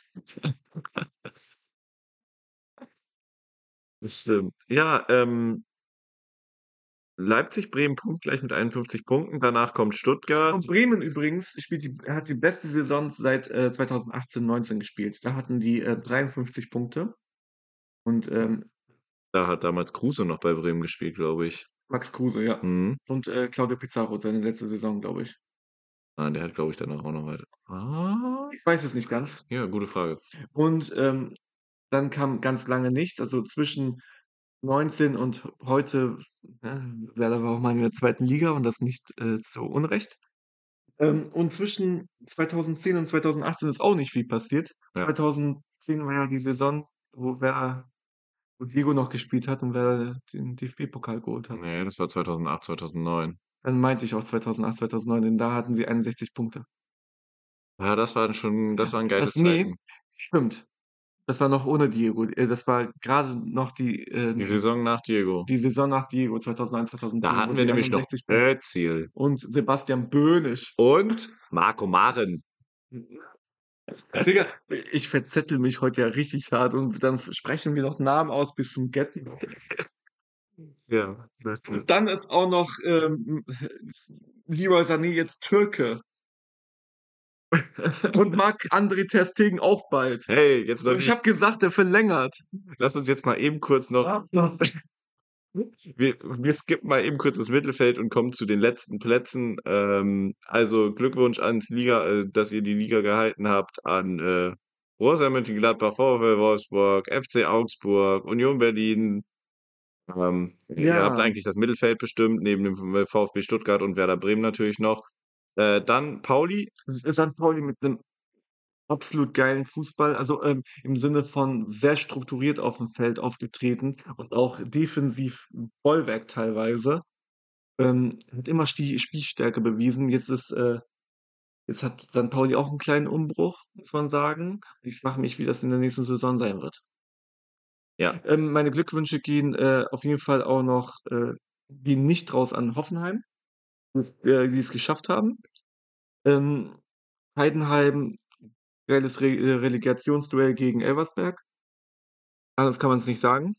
Das stimmt. Ja, ähm Leipzig, Bremen punktgleich mit einundfünfzig Punkten. Danach kommt Stuttgart. Und Bremen übrigens spielt die hat die beste Saison seit, äh, zweitausendachtzehn, neunzehn gespielt. Da hatten die, äh, dreiundfünfzig Punkte. Und, ähm Da hat damals Kruse noch bei Bremen gespielt, glaube ich. Max Kruse, ja. Mhm. Und, äh, Claudio Pizarro, seine letzte Saison, glaube ich. Ah, der hat, glaube ich, danach auch noch weiter was? Ich weiß es nicht ganz. Ja, gute Frage. Und, ähm, dann kam ganz lange nichts. Also, zwischen neunzehn und heute, ne, Werder war auch mal in der zweiten Liga und das nicht, äh, zu Unrecht. Ähm, und zwischen zweitausendzehn und zweitausendachtzehn ist auch nicht viel passiert. Ja. zweitausendzehn war ja die Saison, wo Werder wo Diego noch gespielt hat und Werder den D F B-Pokal geholt hat. Ne, das war zweitausendacht, zweitausendneun. Dann meinte ich auch zweitausendacht, zweitausendneun, denn da hatten sie einundsechzig Punkte. Ja, das waren schon das waren geile Das ne, Zeiten. stimmt. Das war noch ohne Diego. Äh, das war grade noch die, äh Die Saison nach Diego. die Saison nach Diego zweitausendeins, Da zweitausendzehn, wo hatten wir sie nämlich noch einundsechzig Punkte Özil. und Sebastian Böhnisch. Und Marco Maren. Digga, ich verzettel mich heute ja richtig hart und dann f sprechen wir noch Namen aus bis zum Get Ja, Und dann ist auch noch, ähm, Leroy Sané jetzt Türke. Und Marc-André ter Stegen auch bald. Hey, jetzt noch Und ich nicht. habe gesagt, der verlängert. Lass uns jetzt mal eben kurz noch. Wir, wir skippen mal eben kurz das Mittelfeld und kommen zu den letzten Plätzen. Ähm, also Glückwunsch ans Liga, äh, dass ihr die Liga gehalten habt, an äh, Borussia Mönchengladbach, VfL Wolfsburg, F C Augsburg, Union Berlin. Ähm, ihr habt Ja, eigentlich das Mittelfeld bestimmt, neben dem VfB Stuttgart und Werder Bremen natürlich noch. Äh, dann Pauli. Sankt Pauli mit einem absolut geilen Fußball, also ähm, im Sinne von sehr strukturiert auf dem Feld aufgetreten und auch defensiv Bollwerk teilweise. Ähm, hat immer Sti Spielstärke bewiesen. Jetzt ist, äh, jetzt hat Sankt Pauli auch einen kleinen Umbruch, muss man sagen. Ich frage mich, wie das in der nächsten Saison sein wird. Ja, Ähm, meine Glückwünsche gehen äh, auf jeden Fall auch noch, äh, gehen nicht raus an Hoffenheim, die's, äh, die es geschafft haben. Ähm, Heidenheim, geiles Re äh, Relegationsduell gegen Elversberg. Anders kann man es nicht sagen.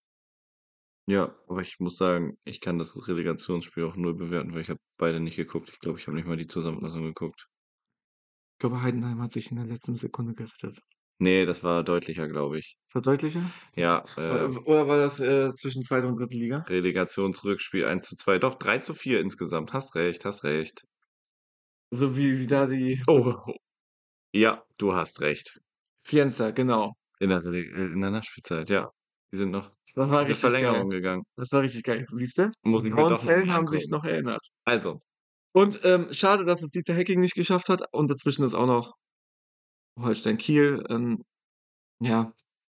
ja, aber ich muss sagen, ich kann das Relegationsspiel auch null bewerten, weil ich habe beide nicht geguckt. Ich glaube, ich habe nicht mal die Zusammenfassung geguckt. Ich glaube, Heidenheim hat sich in der letzten Sekunde gerettet. Nee, das war deutlicher, glaube ich. Ist das deutlicher? Ja, Oder äh, oder war das äh, zwischen zweiter und dritten Liga? Relegationsrückspiel eins zu zwei. Doch, drei zu vier insgesamt. Hast recht, hast recht. So wie, wie da die das Oh, ja, du hast recht. Cienza, genau. In der, Rele- äh, in der Nachspielzeit, ja. Die sind noch Das war in eine richtig geil. Verlängerung gegangen. Das war richtig geil. Siehst du? Muss Die ich mir grauen doch noch Zellen mal haben sich angucken. noch erinnert. Also, Und ähm, schade, dass es Dieter Hecking nicht geschafft hat. Und dazwischen ist auch noch Holstein Kiel. Ähm, ja,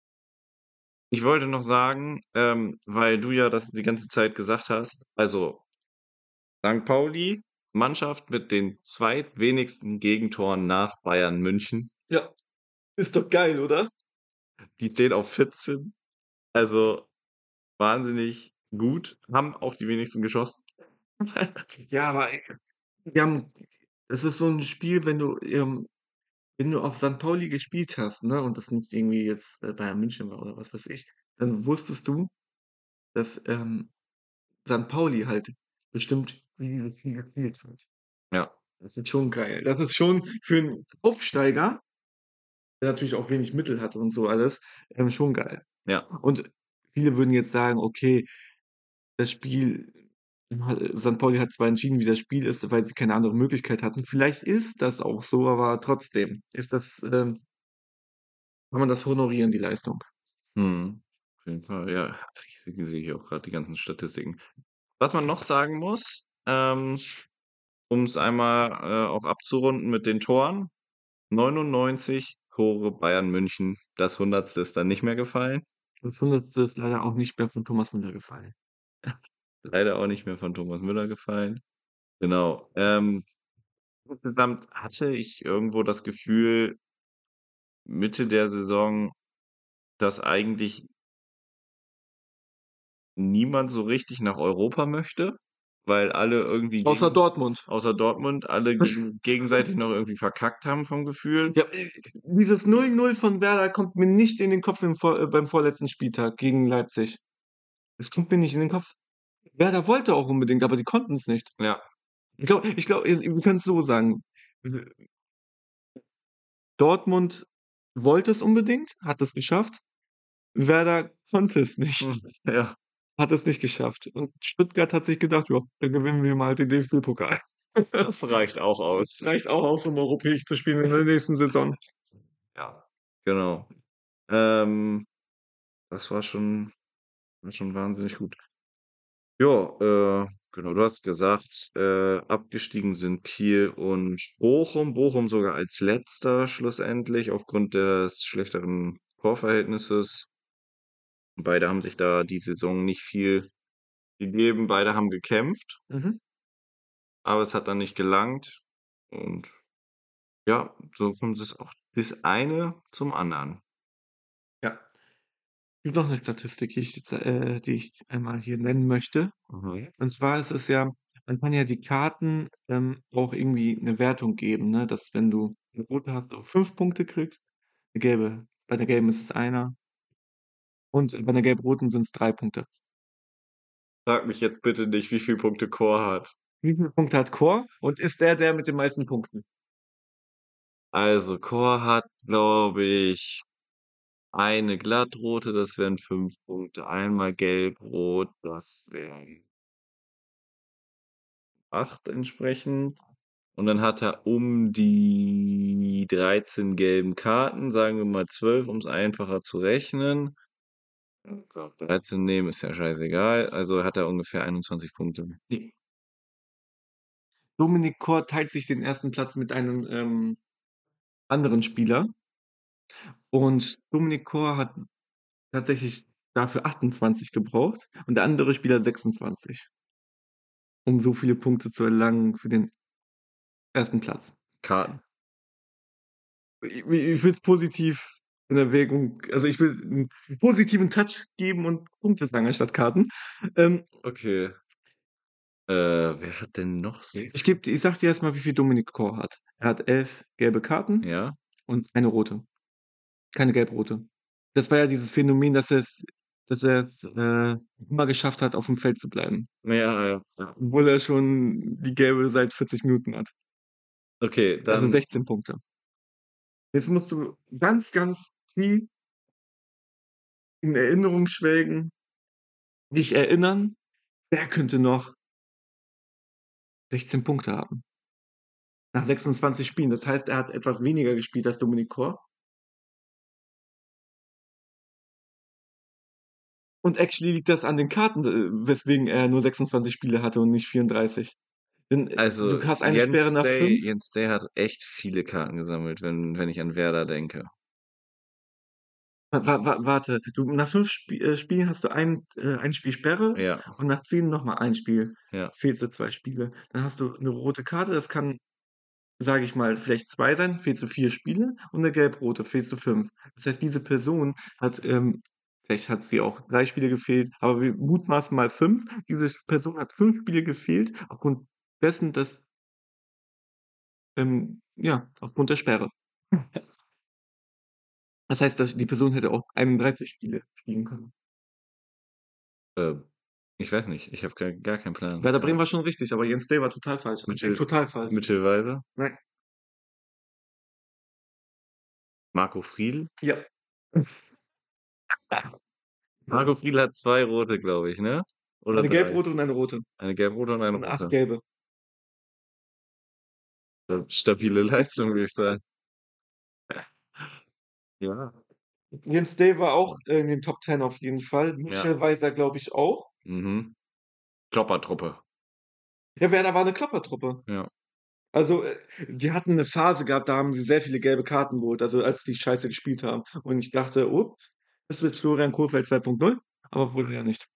ich wollte noch sagen, ähm, weil du ja das die ganze Zeit gesagt hast, also Sankt Pauli, Mannschaft mit den zweitwenigsten Gegentoren nach Bayern München. ja, ist doch geil, oder? Die stehen auf vierzehn. Also wahnsinnig gut, haben auch die wenigsten geschossen. Ja, aber äh, wir haben, es ist so ein Spiel, wenn du, ähm, wenn du auf Sankt Pauli gespielt hast, ne, und das nicht irgendwie jetzt äh, Bayern München war oder was weiß ich, dann wusstest du, dass ähm, Sankt Pauli halt bestimmt wie dieses Spiel gespielt wird. Ja, Das ist schon geil. Das ist schon für einen Aufsteiger, der natürlich auch wenig Mittel hat und so alles, ähm, schon geil. ja. Und viele würden jetzt sagen, okay, das Spiel, Sankt Pauli hat zwar entschieden, wie das Spiel ist, weil sie keine andere Möglichkeit hatten. Vielleicht ist das auch so, aber trotzdem ist das, ähm, kann man das honorieren, die Leistung. Mhm. Auf jeden Fall, ja. Ich sehe sehe hier auch gerade die ganzen Statistiken. Was man noch sagen muss, ähm, um es einmal äh, auch abzurunden mit den Toren, neunundneunzig Tore Bayern München, das hundertste ist dann nicht mehr gefallen. Das Hundertste ist leider auch nicht mehr von Thomas Müller gefallen. Leider auch nicht mehr von Thomas Müller gefallen. Genau. Ähm, insgesamt hatte ich irgendwo das Gefühl, Mitte der Saison, dass eigentlich niemand so richtig nach Europa möchte, weil alle irgendwie Außer gegen, Dortmund. außer Dortmund, alle gegen, gegenseitig noch irgendwie verkackt haben vom Gefühl. Ja, äh, dieses null null von Werder kommt mir nicht in den Kopf im vor, äh, beim vorletzten Spieltag gegen Leipzig. Es kommt mir nicht in den Kopf. Werder wollte auch unbedingt, aber die konnten es nicht. Ja, Ich glaube, ich glaube, wir können es so sagen. Dortmund wollte es unbedingt, hat es geschafft. Werder konnte es nicht, hm, ja, hat es nicht geschafft. Und Stuttgart hat sich gedacht, ja, dann gewinnen wir mal den D F B-Pokal. das reicht auch Das aus. reicht auch aus, um europäisch zu spielen in der nächsten Saison. Ja, genau. Ähm, das war schon, war schon wahnsinnig gut. Ja, äh, genau, du hast gesagt, äh, abgestiegen sind Kiel und Bochum. Bochum sogar als letzter schlussendlich aufgrund des schlechteren Torverhältnisses. Beide haben sich da die Saison nicht viel gegeben. Beide haben gekämpft, Mhm. aber es hat dann nicht gelangt. Und ja, so kommt es auch das eine zum anderen. Ja. Es gibt noch eine Statistik, die ich, jetzt, äh, die ich einmal hier nennen möchte. Mhm. Und zwar ist es ja, man kann ja die Karten ähm, auch irgendwie eine Wertung geben, ne? Dass wenn du eine rote hast, du fünf Punkte kriegst, eine gelbe, bei der gelben ist es einer und bei der gelb-roten sind es drei Punkte. Frag mich jetzt bitte nicht, wie viele Punkte Chor hat. Wie viele Punkte hat Chor und ist der der mit den meisten Punkten? Also, Chor hat, glaube ich, eine glattrote, das wären fünf Punkte. Einmal gelb-rot, das wären acht entsprechend. Und dann hat er um die dreizehn gelben Karten, sagen wir mal zwölf, um es einfacher zu rechnen. So, dreizehn nehmen, ist ja scheißegal. Also hat er ungefähr einundzwanzig Punkte. Nee. Dominik Kor teilt sich den ersten Platz mit einem ähm, anderen Spieler. Und Dominik Kor hat tatsächlich dafür achtundzwanzig gebraucht und der andere Spieler sechsundzwanzig, um so viele Punkte zu erlangen für den ersten Platz. Karten. Ich, ich will es positiv in Erwägung, also ich will einen positiven Touch geben und Punkte sagen anstatt Karten. Ähm, Okay. Äh, wer hat denn noch so? ich, geb, ich sag dir erstmal, wie viel Dominik Kor hat. Er hat elf gelbe Karten Ja? und eine rote. Keine gelb-rote. Das war ja dieses Phänomen, dass er es, dass er es äh, immer geschafft hat, auf dem Feld zu bleiben. Ja, ja. ja. Obwohl er schon die gelbe seit vierzig Minuten hat. Okay, Also dann. sechzehn Punkte. Jetzt musst du ganz, ganz tief in Erinnerung schwelgen, dich erinnern, wer könnte noch sechzehn Punkte haben. Nach sechsundzwanzig Spielen. Das heißt, er hat etwas weniger gespielt als Dominik Kor. Und actually liegt das an den Karten, äh, weswegen er nur sechsundzwanzig Spiele hatte und nicht vierunddreißig. Denn äh, Also, du hast eine Sperre Jens nach Day, fünf. Jens Day hat echt viele Karten gesammelt, wenn, wenn ich an Werder denke. Wa- wa- wa- Warte, du, nach fünf Sp äh, Spielen hast du ein, äh, ein Spiel Sperre Ja, und nach zehn nochmal ein Spiel. ja. Fehlst du zwei Spiele. Dann hast du eine rote Karte, das kann, sage ich mal, vielleicht zwei sein, fehlst du vier Spiele und eine gelb-rote, fehlst du fünf. Das heißt, diese Person hat, ähm, vielleicht hat sie auch drei Spiele gefehlt, aber wir mutmaßen mal fünf. Diese Person hat fünf Spiele gefehlt, aufgrund dessen, dass, ähm, ja, aufgrund der Sperre. Das heißt, dass die Person hätte auch einunddreißig Spiele spielen können. Äh, ich weiß nicht, ich habe gar, gar keinen Plan. Werder Bremen Keine- war schon richtig, aber Jens Day war total falsch. Mitchell, Total falsch. Mitchell Nein. Marco Friedl? Ja. Marco Friedl hat zwei rote, glaube ich, ne? Oder Eine drei. gelb-rote und eine rote. Eine gelb-rote und eine Und acht rote. gelbe. Stabile Leistung, würde ich sagen. Ja. Jens Day war auch in den Top Ten auf jeden Fall. Ja. Mitchell Weiser, glaube ich, auch. Mhm. Kloppertruppe. Ja, Werder war eine Kloppertruppe. Ja. Also, äh, die hatten eine Phase gehabt, da haben sie sehr viele gelbe Karten geholt, also als die scheiße gespielt haben. Und ich dachte, ups, das wird Florian Kohfeldt zwei Punkt null, aber wurde ja nicht.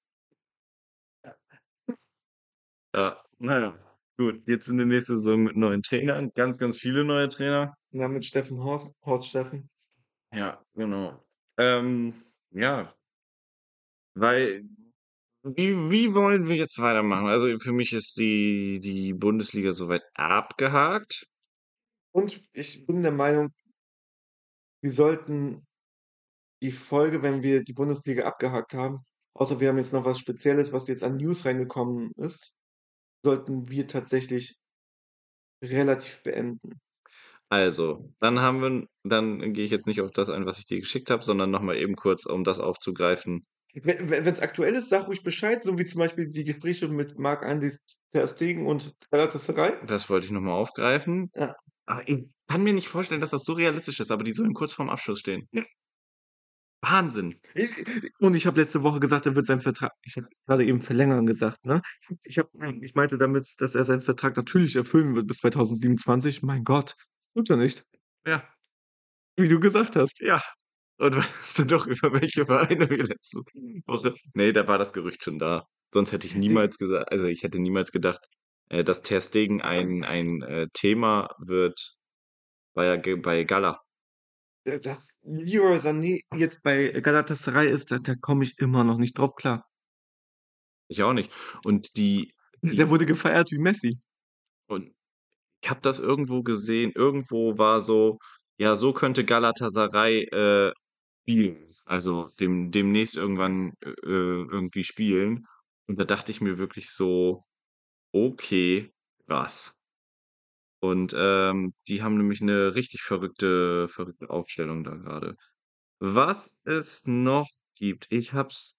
Ja, naja. Gut, jetzt in der nächsten Saison mit neuen Trainern. Ganz, ganz viele neue Trainer. Und dann mit Steffen Horst, Horst Steffen. Ja, genau. Ähm, ja, weil, wie, wie wollen wir jetzt weitermachen? Also für mich ist die, die Bundesliga soweit abgehakt. Und ich bin der Meinung, wir sollten die Folge, wenn wir die Bundesliga abgehakt haben, außer wir haben jetzt noch was Spezielles, was jetzt an News reingekommen ist, sollten wir tatsächlich relativ beenden. Also, dann haben wir, dann gehe ich jetzt nicht auf das ein, was ich dir geschickt habe, sondern nochmal eben kurz, um das aufzugreifen. Wenn es aktuell ist, sag ruhig Bescheid, so wie zum Beispiel die Gespräche mit Marc-André ter Stegen und Galatasaray. Das wollte ich nochmal aufgreifen. Ja. Aber ich kann mir nicht vorstellen, dass das so realistisch ist, aber die sollen kurz vorm Abschluss stehen. Ja. Wahnsinn. Ich- Und ich habe letzte Woche gesagt, er wird seinen Vertrag, ich habe gerade eben verlängern gesagt, ne? Ich, hab, ich meinte damit, dass er seinen Vertrag natürlich erfüllen wird bis zweitausendsiebenundzwanzig. Mein Gott, tut er nicht. Ja, Wie du gesagt hast. ja. Und weißt du doch, über welche Vereine wir letzte Woche. Nee, da war das Gerücht schon da. Sonst hätte ich niemals gesagt, also ich hätte niemals gedacht, äh, dass Ter Stegen ein, ein äh, Thema wird bei, bei Gala. Äh, Dass Leroy Sané jetzt bei Galatasaray ist, da, da komme ich immer noch nicht drauf klar. Ich auch nicht. Und die, die Der wurde gefeiert wie Messi. und ich habe das irgendwo gesehen. Irgendwo war so, ja, so könnte Galatasaray äh, spielen. Also dem, demnächst irgendwann äh, irgendwie spielen. Und da dachte ich mir wirklich so, okay, krass. Und ähm, die haben nämlich eine richtig verrückte, verrückte Aufstellung da gerade. Was es noch gibt, ich hab's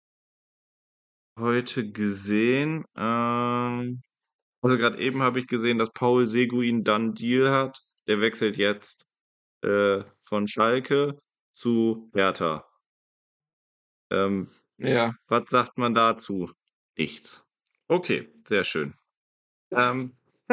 heute gesehen. Ähm, also gerade eben habe ich gesehen, dass Paul Seguin dann Deal hat. Der wechselt jetzt äh, von Schalke zu Hertha. Ähm, Ja. was sagt man dazu? Nichts. Okay, sehr schön. Ähm,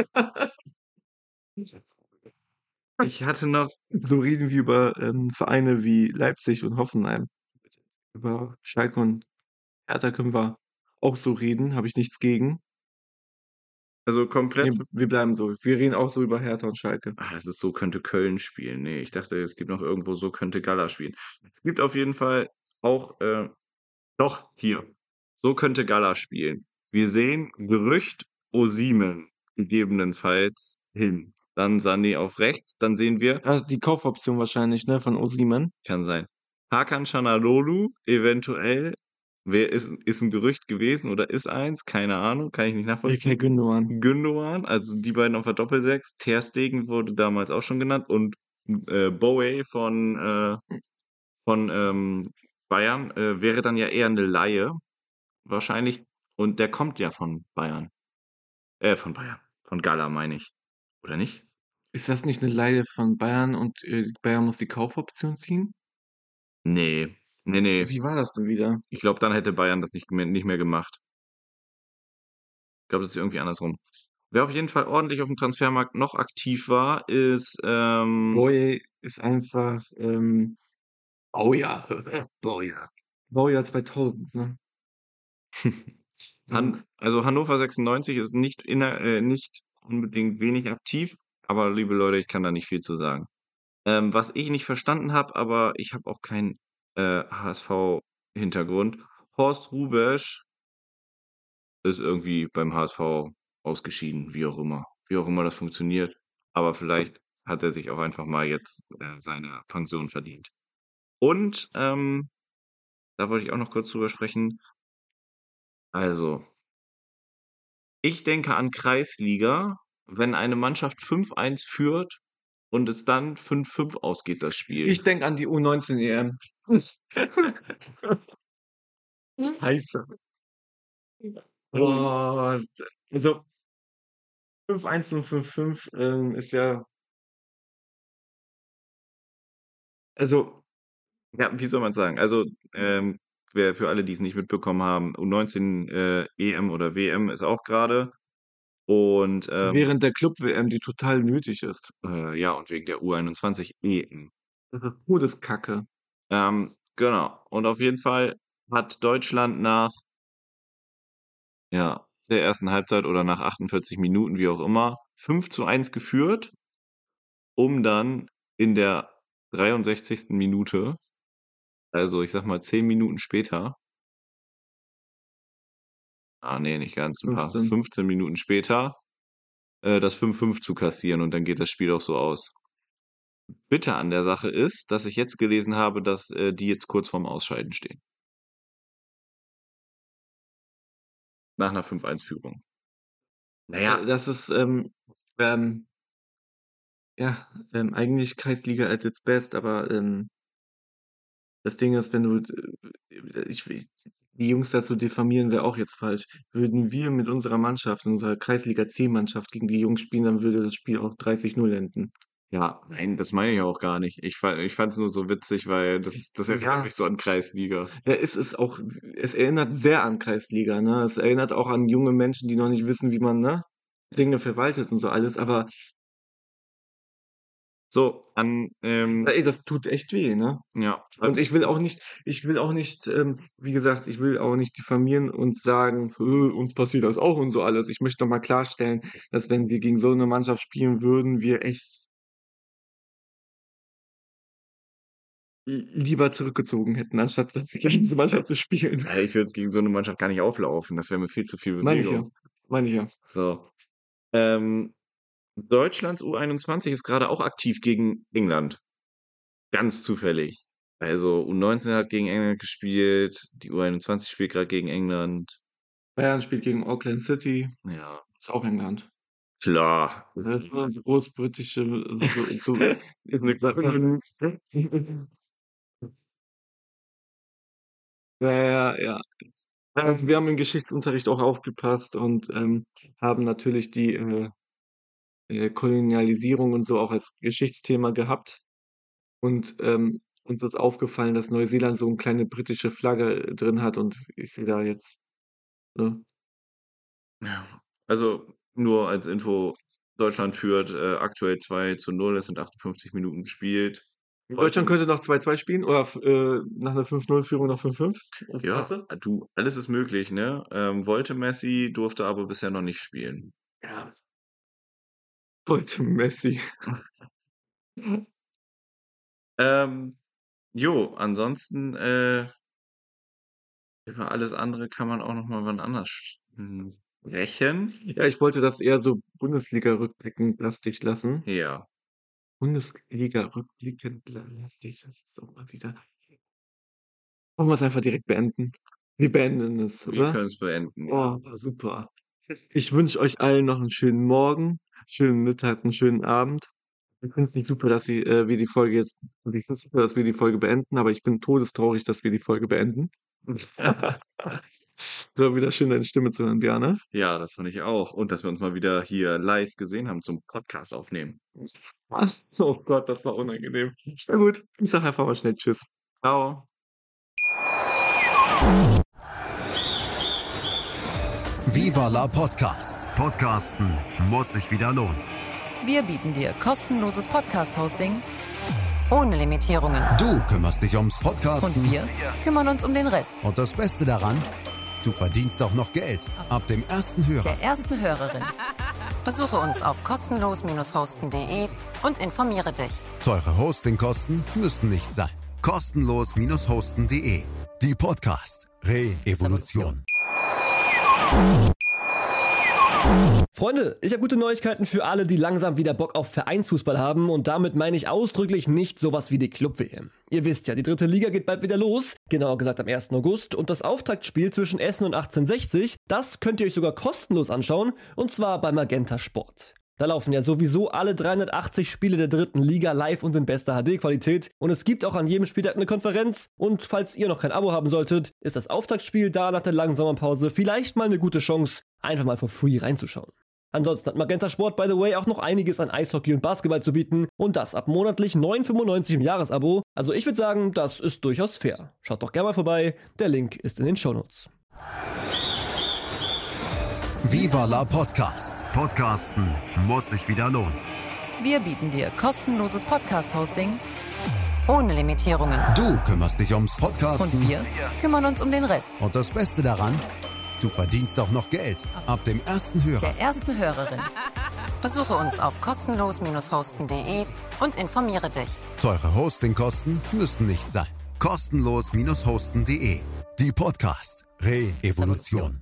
ich hatte noch, So reden wir über ähm, Vereine wie Leipzig und Hoffenheim. Über Schalke und Hertha können wir auch so reden, habe ich nichts gegen. also Nee, komplett. wir bleiben so. Wir reden auch so über Hertha und Schalke. Ah, das ist so könnte Köln spielen. Nee, ich dachte, es gibt noch irgendwo so könnte Gala spielen. Es gibt auf jeden Fall auch, äh, doch, hier. So könnte Gala spielen. Wir sehen Gerücht Osimhen gegebenenfalls hin. Dann Sané auf rechts. Dann sehen wir, Also die Kaufoption wahrscheinlich, ne, von Osimhen. kann sein, Hakan Çalhanoğlu eventuell. Wer ist, ist ein Gerücht gewesen oder ist eins? Keine Ahnung, kann ich nicht nachvollziehen. Ilkay Gündoğan. Gündoğan, also die beiden auf der Doppelsechs. Ter Stegen wurde damals auch schon genannt und äh, Bowie von, äh, von ähm, Bayern äh, wäre dann ja eher eine Laie, wahrscheinlich. Und der kommt ja von Bayern. Äh, von Bayern. Von Gala, meine ich. Oder nicht? Ist das nicht eine Leihe von Bayern und äh, Bayern muss die Kaufoption ziehen? Nee. Nee, nee. Wie war das denn wieder? Ich glaube, dann hätte Bayern das nicht mehr, nicht mehr gemacht. Ich glaube, das ist irgendwie andersrum. Wer auf jeden Fall ordentlich auf dem Transfermarkt noch aktiv war, ist ähm, Boye ist einfach ähm, Baujahr. Baujahr. Baujahr zweitausend, ne? Han also Hannover sechsundneunzig ist nicht inner äh, nicht unbedingt wenig aktiv, aber liebe Leute, ich kann da nicht viel zu sagen. Ähm, was ich nicht verstanden habe, aber ich habe auch keinen äh, H S V-Hintergrund. Horst Rubesch ist irgendwie beim H S V ausgeschieden, wie auch immer. Wie auch immer das funktioniert. Aber vielleicht hat er sich auch einfach mal jetzt äh, seine Pension verdient. Und ähm, da wollte ich auch noch kurz drüber sprechen. Also, ich denke an Kreisliga, wenn eine Mannschaft fünf eins führt und es dann fünf fünf ausgeht, das Spiel. Ich denke an die U neunzehn E M. Scheiße. Boah, also fünf eins und fünf fünf ähm, ist ja, also Ja, wie soll man sagen? Also, ähm, wer für alle, die es nicht mitbekommen haben, U neunzehn äh, E M oder W M ist auch gerade. Und ähm, während der Club-W M, die total nötig ist. äh, ja, und wegen der U einundzwanzig E M. Das ist Todeskacke. Ähm, genau. Und auf jeden Fall hat Deutschland nach ja, der ersten Halbzeit oder nach achtundvierzig Minuten, wie auch immer, fünf zu eins geführt, um dann in der dreiundsechzigsten Minute, also ich sag mal zehn Minuten später, ah nee, nicht ganz, ein paar, fünfzehn. fünfzehn Minuten später, äh, das fünf fünf zu kassieren und dann geht das Spiel auch so aus. Bitte an der Sache ist, dass ich jetzt gelesen habe, dass äh, die jetzt kurz vorm Ausscheiden stehen. Nach einer fünf eins Führung. Naja, Äh, Das ist, ähm, ähm, ja, ähm, eigentlich Kreisliga at its best, aber ähm, das Ding ist, wenn du, äh, ich, ich, die Jungs dazu diffamieren, wäre auch jetzt falsch. Würden wir mit unserer Mannschaft, unserer Kreisliga C-Mannschaft gegen die Jungs spielen, dann würde das Spiel auch dreißig null enden. ja, nein, das meine ich auch gar nicht. Ich, fa- ich fand es nur so witzig, weil das, das erinnert Ja, mich so an Kreisliga. ja, es ist auch, es erinnert sehr an Kreisliga, ne? Es erinnert auch an junge Menschen, die noch nicht wissen, wie man, ne, Dinge verwaltet und so alles, aber So, an, ähm, ey, das tut echt weh, ne? ja, Und ich will auch nicht, ich will auch nicht, ähm, wie gesagt, ich will auch nicht diffamieren und sagen, "Hö, uns passiert das auch und so alles. Ich möchte nochmal klarstellen, dass wenn wir gegen so eine Mannschaft spielen würden, wir echt li- lieber zurückgezogen hätten, anstatt dass wir gegen diese Mannschaft zu spielen. äh, ich würde gegen so eine Mannschaft gar nicht auflaufen. Das wäre mir viel zu viel Meine ich ja. Bewegung. Meine ich ja. So. Ähm, Deutschlands U einundzwanzig ist gerade auch aktiv gegen England. Ganz zufällig. Also U neunzehn hat gegen England gespielt, die U einundzwanzig spielt gerade gegen England. Bayern spielt gegen Auckland City. Ja. Ist auch England. Klar. Das ist so eine großbritische, so, so, ja, ja, ja. Also wir haben im Geschichtsunterricht auch aufgepasst und ähm, haben natürlich die äh, äh, Kolonialisierung und so auch als Geschichtsthema gehabt. Und ähm, uns ist aufgefallen, dass Neuseeland so eine kleine britische Flagge drin hat und ich sehe da jetzt, ne? Ja. Also nur als Info, Deutschland führt äh, aktuell zwei zu null, es sind achtundfünfzig Minuten gespielt. Deutschland könnte noch zwei zwei spielen oder äh, nach einer fünf null Führung noch fünf fünf. Was Ja, meinst du? du, alles ist möglich, ne? Ähm, wollte Messi, durfte aber bisher noch nicht spielen. Ja. Wollte Messi. Ähm, jo, ansonsten, äh, über alles andere kann man auch noch mal wann anders hm, sprechen. Ja, ich wollte das eher so Bundesliga rückblickend lastig lassen. Ja, Bundesliga rückblickend lastig, das ist auch mal wieder. Wollen wir es einfach direkt beenden? Wir beenden es, wir oder? können es beenden. Ja. Oh, super. Ich wünsche euch allen noch einen schönen Morgen, schönen Mittag, einen schönen Abend. Ich finde es nicht super, dass sie, äh, wir die Folge jetzt, ich finde es super, dass wir die Folge beenden, aber ich bin todestraurig, dass wir die Folge beenden. War wieder schön, deine Stimme zu hören, Björn. Ja, das fand ich auch. Und dass wir uns mal wieder hier live gesehen haben zum Podcast aufnehmen. Was? Oh Gott, das war unangenehm. Na gut, ich sag einfach mal schnell Tschüss. Ciao. Viva la Podcast. Podcasten muss sich wieder lohnen. Wir bieten dir kostenloses Podcast-Hosting ohne Limitierungen. Du kümmerst dich ums Podcasten. Und wir kümmern uns um den Rest. Und das Beste daran, du verdienst auch noch Geld. Ab dem ersten Hörer. Der ersten Hörerin. Besuche uns auf kostenlos hosten punkt de und informiere dich. Teure Hostingkosten müssen nicht sein. kostenlos hosten punkt de. Die Podcast Re-Evolution. Freunde, ich habe gute Neuigkeiten für alle, die langsam wieder Bock auf Vereinsfußball haben und damit meine ich ausdrücklich nicht sowas wie die Club-W M. Ihr wisst ja, die dritte Liga geht bald wieder los, genauer gesagt am ersten August und das Auftaktspiel zwischen Essen und achtzehnhundertsechzig, das könnt ihr euch sogar kostenlos anschauen und zwar bei Magenta Sport. Da laufen ja sowieso alle dreihundertachtzig Spiele der dritten Liga live und in bester H D-Qualität und es gibt auch an jedem Spieltag eine Konferenz und falls ihr noch kein Abo haben solltet, ist das Auftaktspiel da nach der langen Sommerpause vielleicht mal eine gute Chance, einfach mal for free reinzuschauen. Ansonsten hat Magenta Sport, by the way, auch noch einiges an Eishockey und Basketball zu bieten und das ab monatlich neun fünfundneunzig im Jahresabo. Also ich würde sagen, das ist durchaus fair. Schaut doch gerne mal vorbei, der Link ist in den Shownotes. Viva la Podcast. Podcasten muss sich wieder lohnen. Wir bieten dir kostenloses Podcast-Hosting ohne Limitierungen. Du kümmerst dich ums Podcasten. Und wir kümmern uns um den Rest. Und das Beste daran, du verdienst auch noch Geld. Ab dem ersten Hörer. Der ersten Hörerin. Besuche uns auf kostenlos hosten punkt de und informiere dich. Teure Hostingkosten müssen nicht sein. kostenlos hosten punkt de. Die Podcast Re-Evolution.